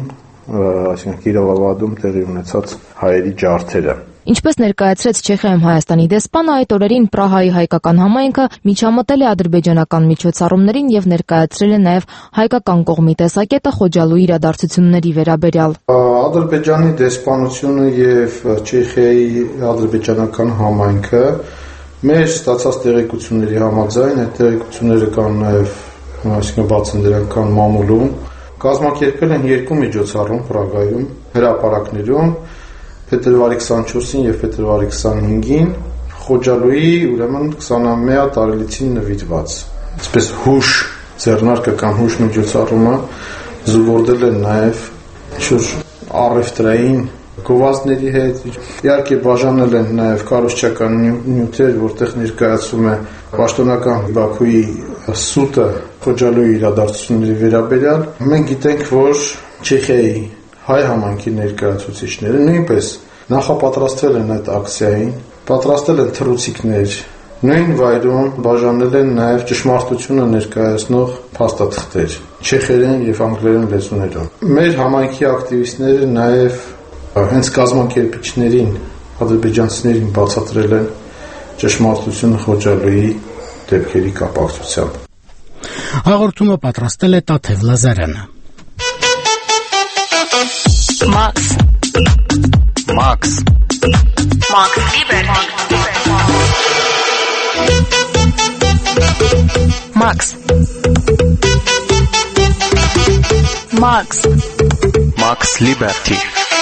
այսինքն Կիրովավադում տեղի ունեցած հայերի ջարդերը։ Ինչպես ներկայացրեց Չեխիայում Հայաստանի դեսպանը, այդ օրերին Պրահայի հայկական համայնքը միջամտել է ադրբեջանական միջոցառումներին եւ ներկայացրել է նաեւ հայկական կողմի տեսակետը Խոջալույի իրադարձությունների վերաբերյալ։ Ադրբեջանի դեսպանությունը եւ Չեխիայի ադրբեջանական համայնքը մեր ստացած տեղեկությունների համաձայն այդ տեղեկությունները կան նաեւ այսինքն բացընտրական մամուլում կազմակերպել են երկու միջոցառում Պրագայում հրապարակներում փետրվարի 24-ին եւ փետրվարի 25-ին Խոջալույի ուրեմն 29-ամյա տարելիցին նվիրված այսպես հուշ ձեռնարկը կամ հուշ միջոցառումը զուգորդել են նաեւ շուրջ առևտրային գովազդների հետ իհարկե բաժանել են նաեւ կառուցչական նյութեր որտեղ ներկայացում է պաշտոնական Բաքուի սուտը Խոջալույի իրադարձությունների վերաբերյալ մենք գիտենք որ Չեխիայի հայ համայնքի ներկայացուցիչները նույնպես նախապատրաստվել են այդ ակցիային, պատրաստել են թռուցիկներ, նույն վայրում բաժանել են նաև ճշմարտությունը ներկայացնող փաստաթղթեր, չեխերեն եւ անգլերեն լեզուներով։ Մեր համայնքի ակտիվիստները նաև հենց կազմակերպիչներին, ադրբեջանցիներին բացատրել են ճշմարտությունը Խոջալույի դեպքերի կապակցությամբ։ Հաղորդումը պատրաստել է Տաթև Լազարյանը։ Max Liberty. Max Liberty.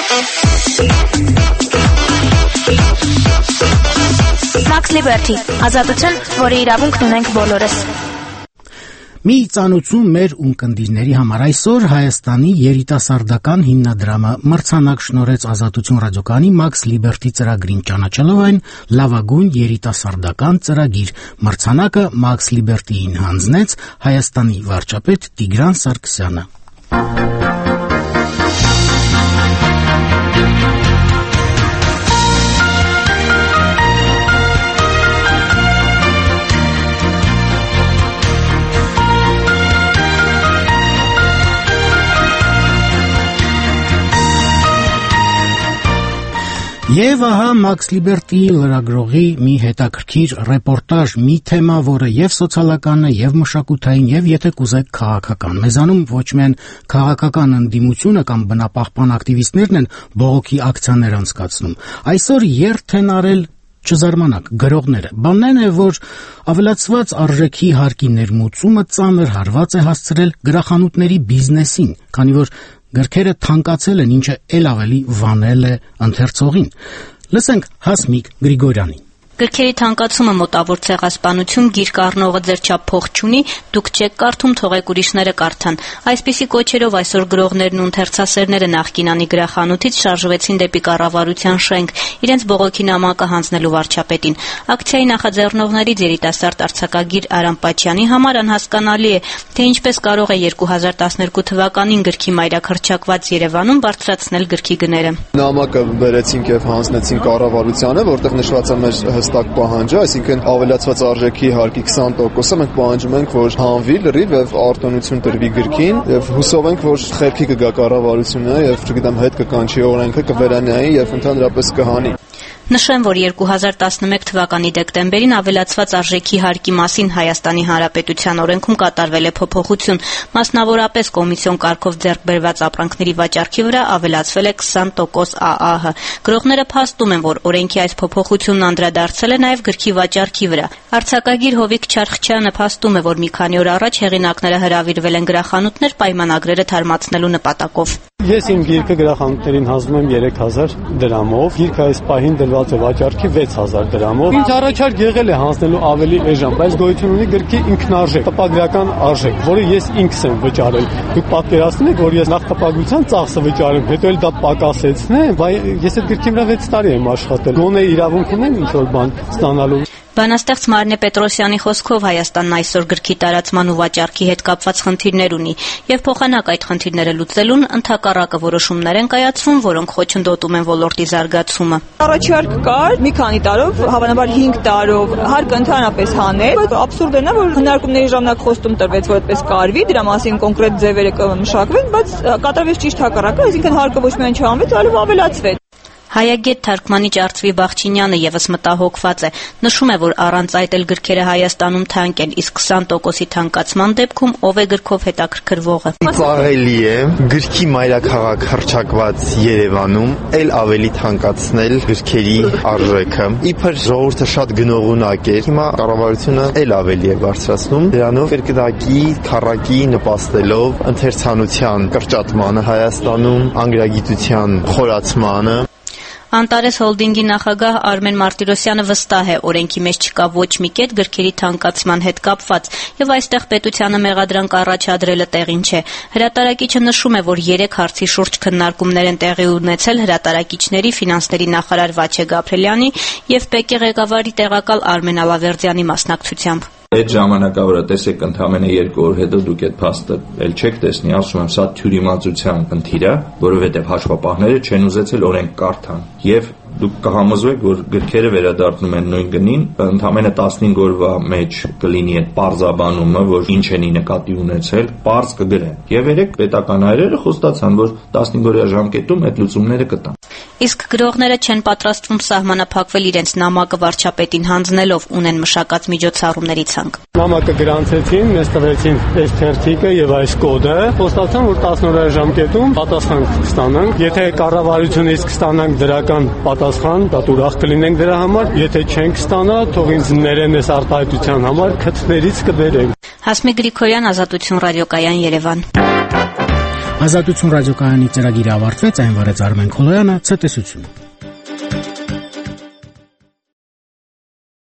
Max Liberty. Ազատություն, որի իրավունքն ունենք բոլորս։ Մի ծանոթություն մեր ունկնդիրների համար այսօր Հայաստանի երիտասարդական հիմնադրամը մրցանակ շնորհեց Ազատություն ռադիոկայանի Max Liberty ծրագրին ճանաչելով այն լավագույն երիտասարդական ծրագիր։ Մրցանակը Max Liberty-ին հանձնեց Հայաստանի վարչապետ Տիգրան Սարգսյանը։ Եվ ահա Max Liberty-ի լրագրողի մի հետաքրքիր ռեպորտաժ, մի թեմա, որը եւ սոցիալական է, եւ մշակութային, եւ եթե կուզեք քաղաքական։ Մեզանում ոչ միայն քաղաքական ընդդիմությունը կամ բնապահպան ակտիվիստներն են բողոքի ակցիաներ անցկացնում։ Այսօր երթ են արել չզարմանաք գրողները։ Բանն այն է, որ ավելացված արժեքի հարկի ներմուծումը ծանր հարված է հասցրել գրախանութների բիզնեսին, քանի որ գրքերը թանկացել են, ինչը ել ավելի վանել է ընթերցողին։ Լսենք Հասմիկ Գրիգորյանին։ Գրքերի թանկացումը մոտավոր ցեղասպանություն, գիրք առնողը ձեր չափ փող չունի, դուք չեք կարդում, թողեք ուրիշները կարդան։ Այսպիսի կոչերով այսօր գրողներն ու ընթերցասերները նախկինանի գրախանութից շարժվեցին դեպի կառավարության շենք, իրենց բողոքի նամակը հանձնելու վարչապետին։ Ակցիայի նախաձեռնողներից երիտասարդ արձակագիր Արամ Պաչյանի համար անհասկանալի է, թե ինչպես կարող է 2012 թվականին գրքի մայրակ հռչակված Երևանում բարձրացնել գրքի գները։ Նամակը բերեցինք եւ հանձնեցինք կառավարությանը, որտեղ նշված է մեր հստակ պահանջը, այսինքն ավելացված արժեքի հարկի 20%-ը մենք պահանջում ենք, որ հանվի, լրիվ եւ արտոնություն տրվի գրքին եւ հուսով ենք, որ խելքի կգա կառավարությունը եւ չգիտեմ հետ կկանչի օրենքը կվերանայի եւ ընդհանրապես կհանի։ Նշեմ, որ 2011 թվականի դեկտեմբերին ավելացված արժեքի հարկի մասին Հայաստանի Հանրապետության օրենքում կատարվել է փոփոխություն, մասնավորապես կոմիսիոն կարգով ձեռք բերված ապրանքների վաճառքի վրա ավելացվել է 20% ԱԱՀ։ Գրողները փաստում են, որ օրենքի այս փոփոխությունն անդրադարձել է նաև գրքի վաճառքի վրա։ Արձակագիր Հովիկ Չարխչյանը փաստում է, որ մի քանի օր առաջ հեղինակները հրավիրվել են գրախանութներ պայմանագրերը թարմացնելու նպատակով։ Ես իմ գիրքը գրախանութներին հանձնում եմ 3000 դրամով, գիրքը այս պահին դրված է վաճառքի 6000 դրամով։ Ինչ առաջարկ եղել է հանձնելու ավելի էժան, բայց գոյություն ունի գրքի ինքնարժեք, տպագրական արժեք, որը ես ինքս եմ վճարել։ Դուք պատկերացնում եք, որ ես նախ տպագրության ծախսը վճարեմ, հետո էլ դա պակասեցնեմ, բայց ես այդ գրքի վրա 6 տարի եմ աշխատել։ Գոնե իրավունք ունեմ ինչ-որ բան ստանալու։ Բանաստեղծ Մարինե Պետրոսյանի խոսքով Հայաստանն այսօր գրքի տարածման ու վաճառքի հետ կապված խնդիրներ ունի եւ փոխանակ այդ խնդիրները լուծելուն ընդհակառակը որոշումներ են կայացվում, որոնք խոչընդոտում են ոլորտի զարգացումը։ Առաջարկ կար մի քանի տարով, հավանաբար 5 տարով հարկը ընդհանրապես հանել, բայց աբսուրդն է, որ հնարքումների ժամանակ խոստում տրվեց, որ այդպես կարվի, դրա մասին կոնկրետ ձևերը կմշակվեն, բայց կատարվեց ճիշտ հակառակը, այսինքն հարկը ոչ միայն չհանվեց, այլև ավելացվեց։ Հայագետ թարգմանիչ Արծվի Բախչինյանը եւս մտահոգված է, նշում է, որ առանց այդ էլ գրքերը Հայաստանում թանկ են, իսկ 20%-ի թանկացման դեպքում ով է գրքով հետաքրքրվողը։ Կարելի է գրքի մայրաքաղաք հռչակված Երևանում էլ ավելի թանկացնել գրքերի արժեքը։ Իբր ժողովուրդը շատ գնողունակ է, հիմա կառավարությունը էլ ավելի է բարձրացնում, դրանով կրկնակի քառակի նպաստելով ընթերցանության կրճատմանը Հայաստանում, անգրագիտության խորացմանը։ Անտարես հոլդինգի նախագահ Արմեն Մարտիրոսյանը վստահ է, օրենքի մեջ չկա ոչ մի կետ գրքերի թանկացման հետ կապված, եւ այստեղ պետությանը մեղադրանք առաջադրելը տեղին չէ։ Հրատարակիչը նշում է, որ 3 հարցի շուրջ քննարկումներ են տեղի ունեցել հրատարակիչների, ֆինանսների նախարար Վաչե Գաբրելյանի եւ ՊԿ ղեկավարի տեղակալ Արմեն Ալավերդյանի մասնակցությամբ։ Այդ ժամանակավորը տեսեք ընդամենը 2 օր հետո դուք այդ փաստը ել չեք տեսնի, ասում եմ, սա թյուրիմացության խնդիր է, որովհետև հաշվապահները չեն ուզեցել օրենք կարդան եւ դուք կհամոզվեք, որ գրքերը վերադառնում են նույն գնին, ընդամենը 15 օրվա մեջ կլինի այդ պարզաբանումը, որ ինչ են նկատի ունեցել, պարզ կգրեն։ Եվ երեք պետական հայրերը խոստացան, որ 15 օրյա ժամկետում այդ լուծումները կտան։ Իսկ գրողները չեն պատրաստվում սահմանափակվել իրենց նամակը վարչապետին հանձնելով, ունեն մշակած միջոցառումների ցանկ։ Նամակը գրանցեցին, մեզ տվեցին այս թերթիկը եւ այս կոդը, խոստացան, որ 10 օրյա ժամկետում պատասխան կստանանք։ Եթե կառավարությունից կստանանք դրական պատասխան, դա ուրախ կլինենք դրա համար, եթե չենք ստանա, թող ինձ ներեն այս արտահայտության համար քթներից կբերենք։ Հասմիկ Գրիգորյան, Ազատություն ռադիոկայան, Երևան։ Ազատություն ռադիոկայանի ծրագիրը ավարտվեց, այն վարեց Արմեն Քոլոյանը, ցտեսություն։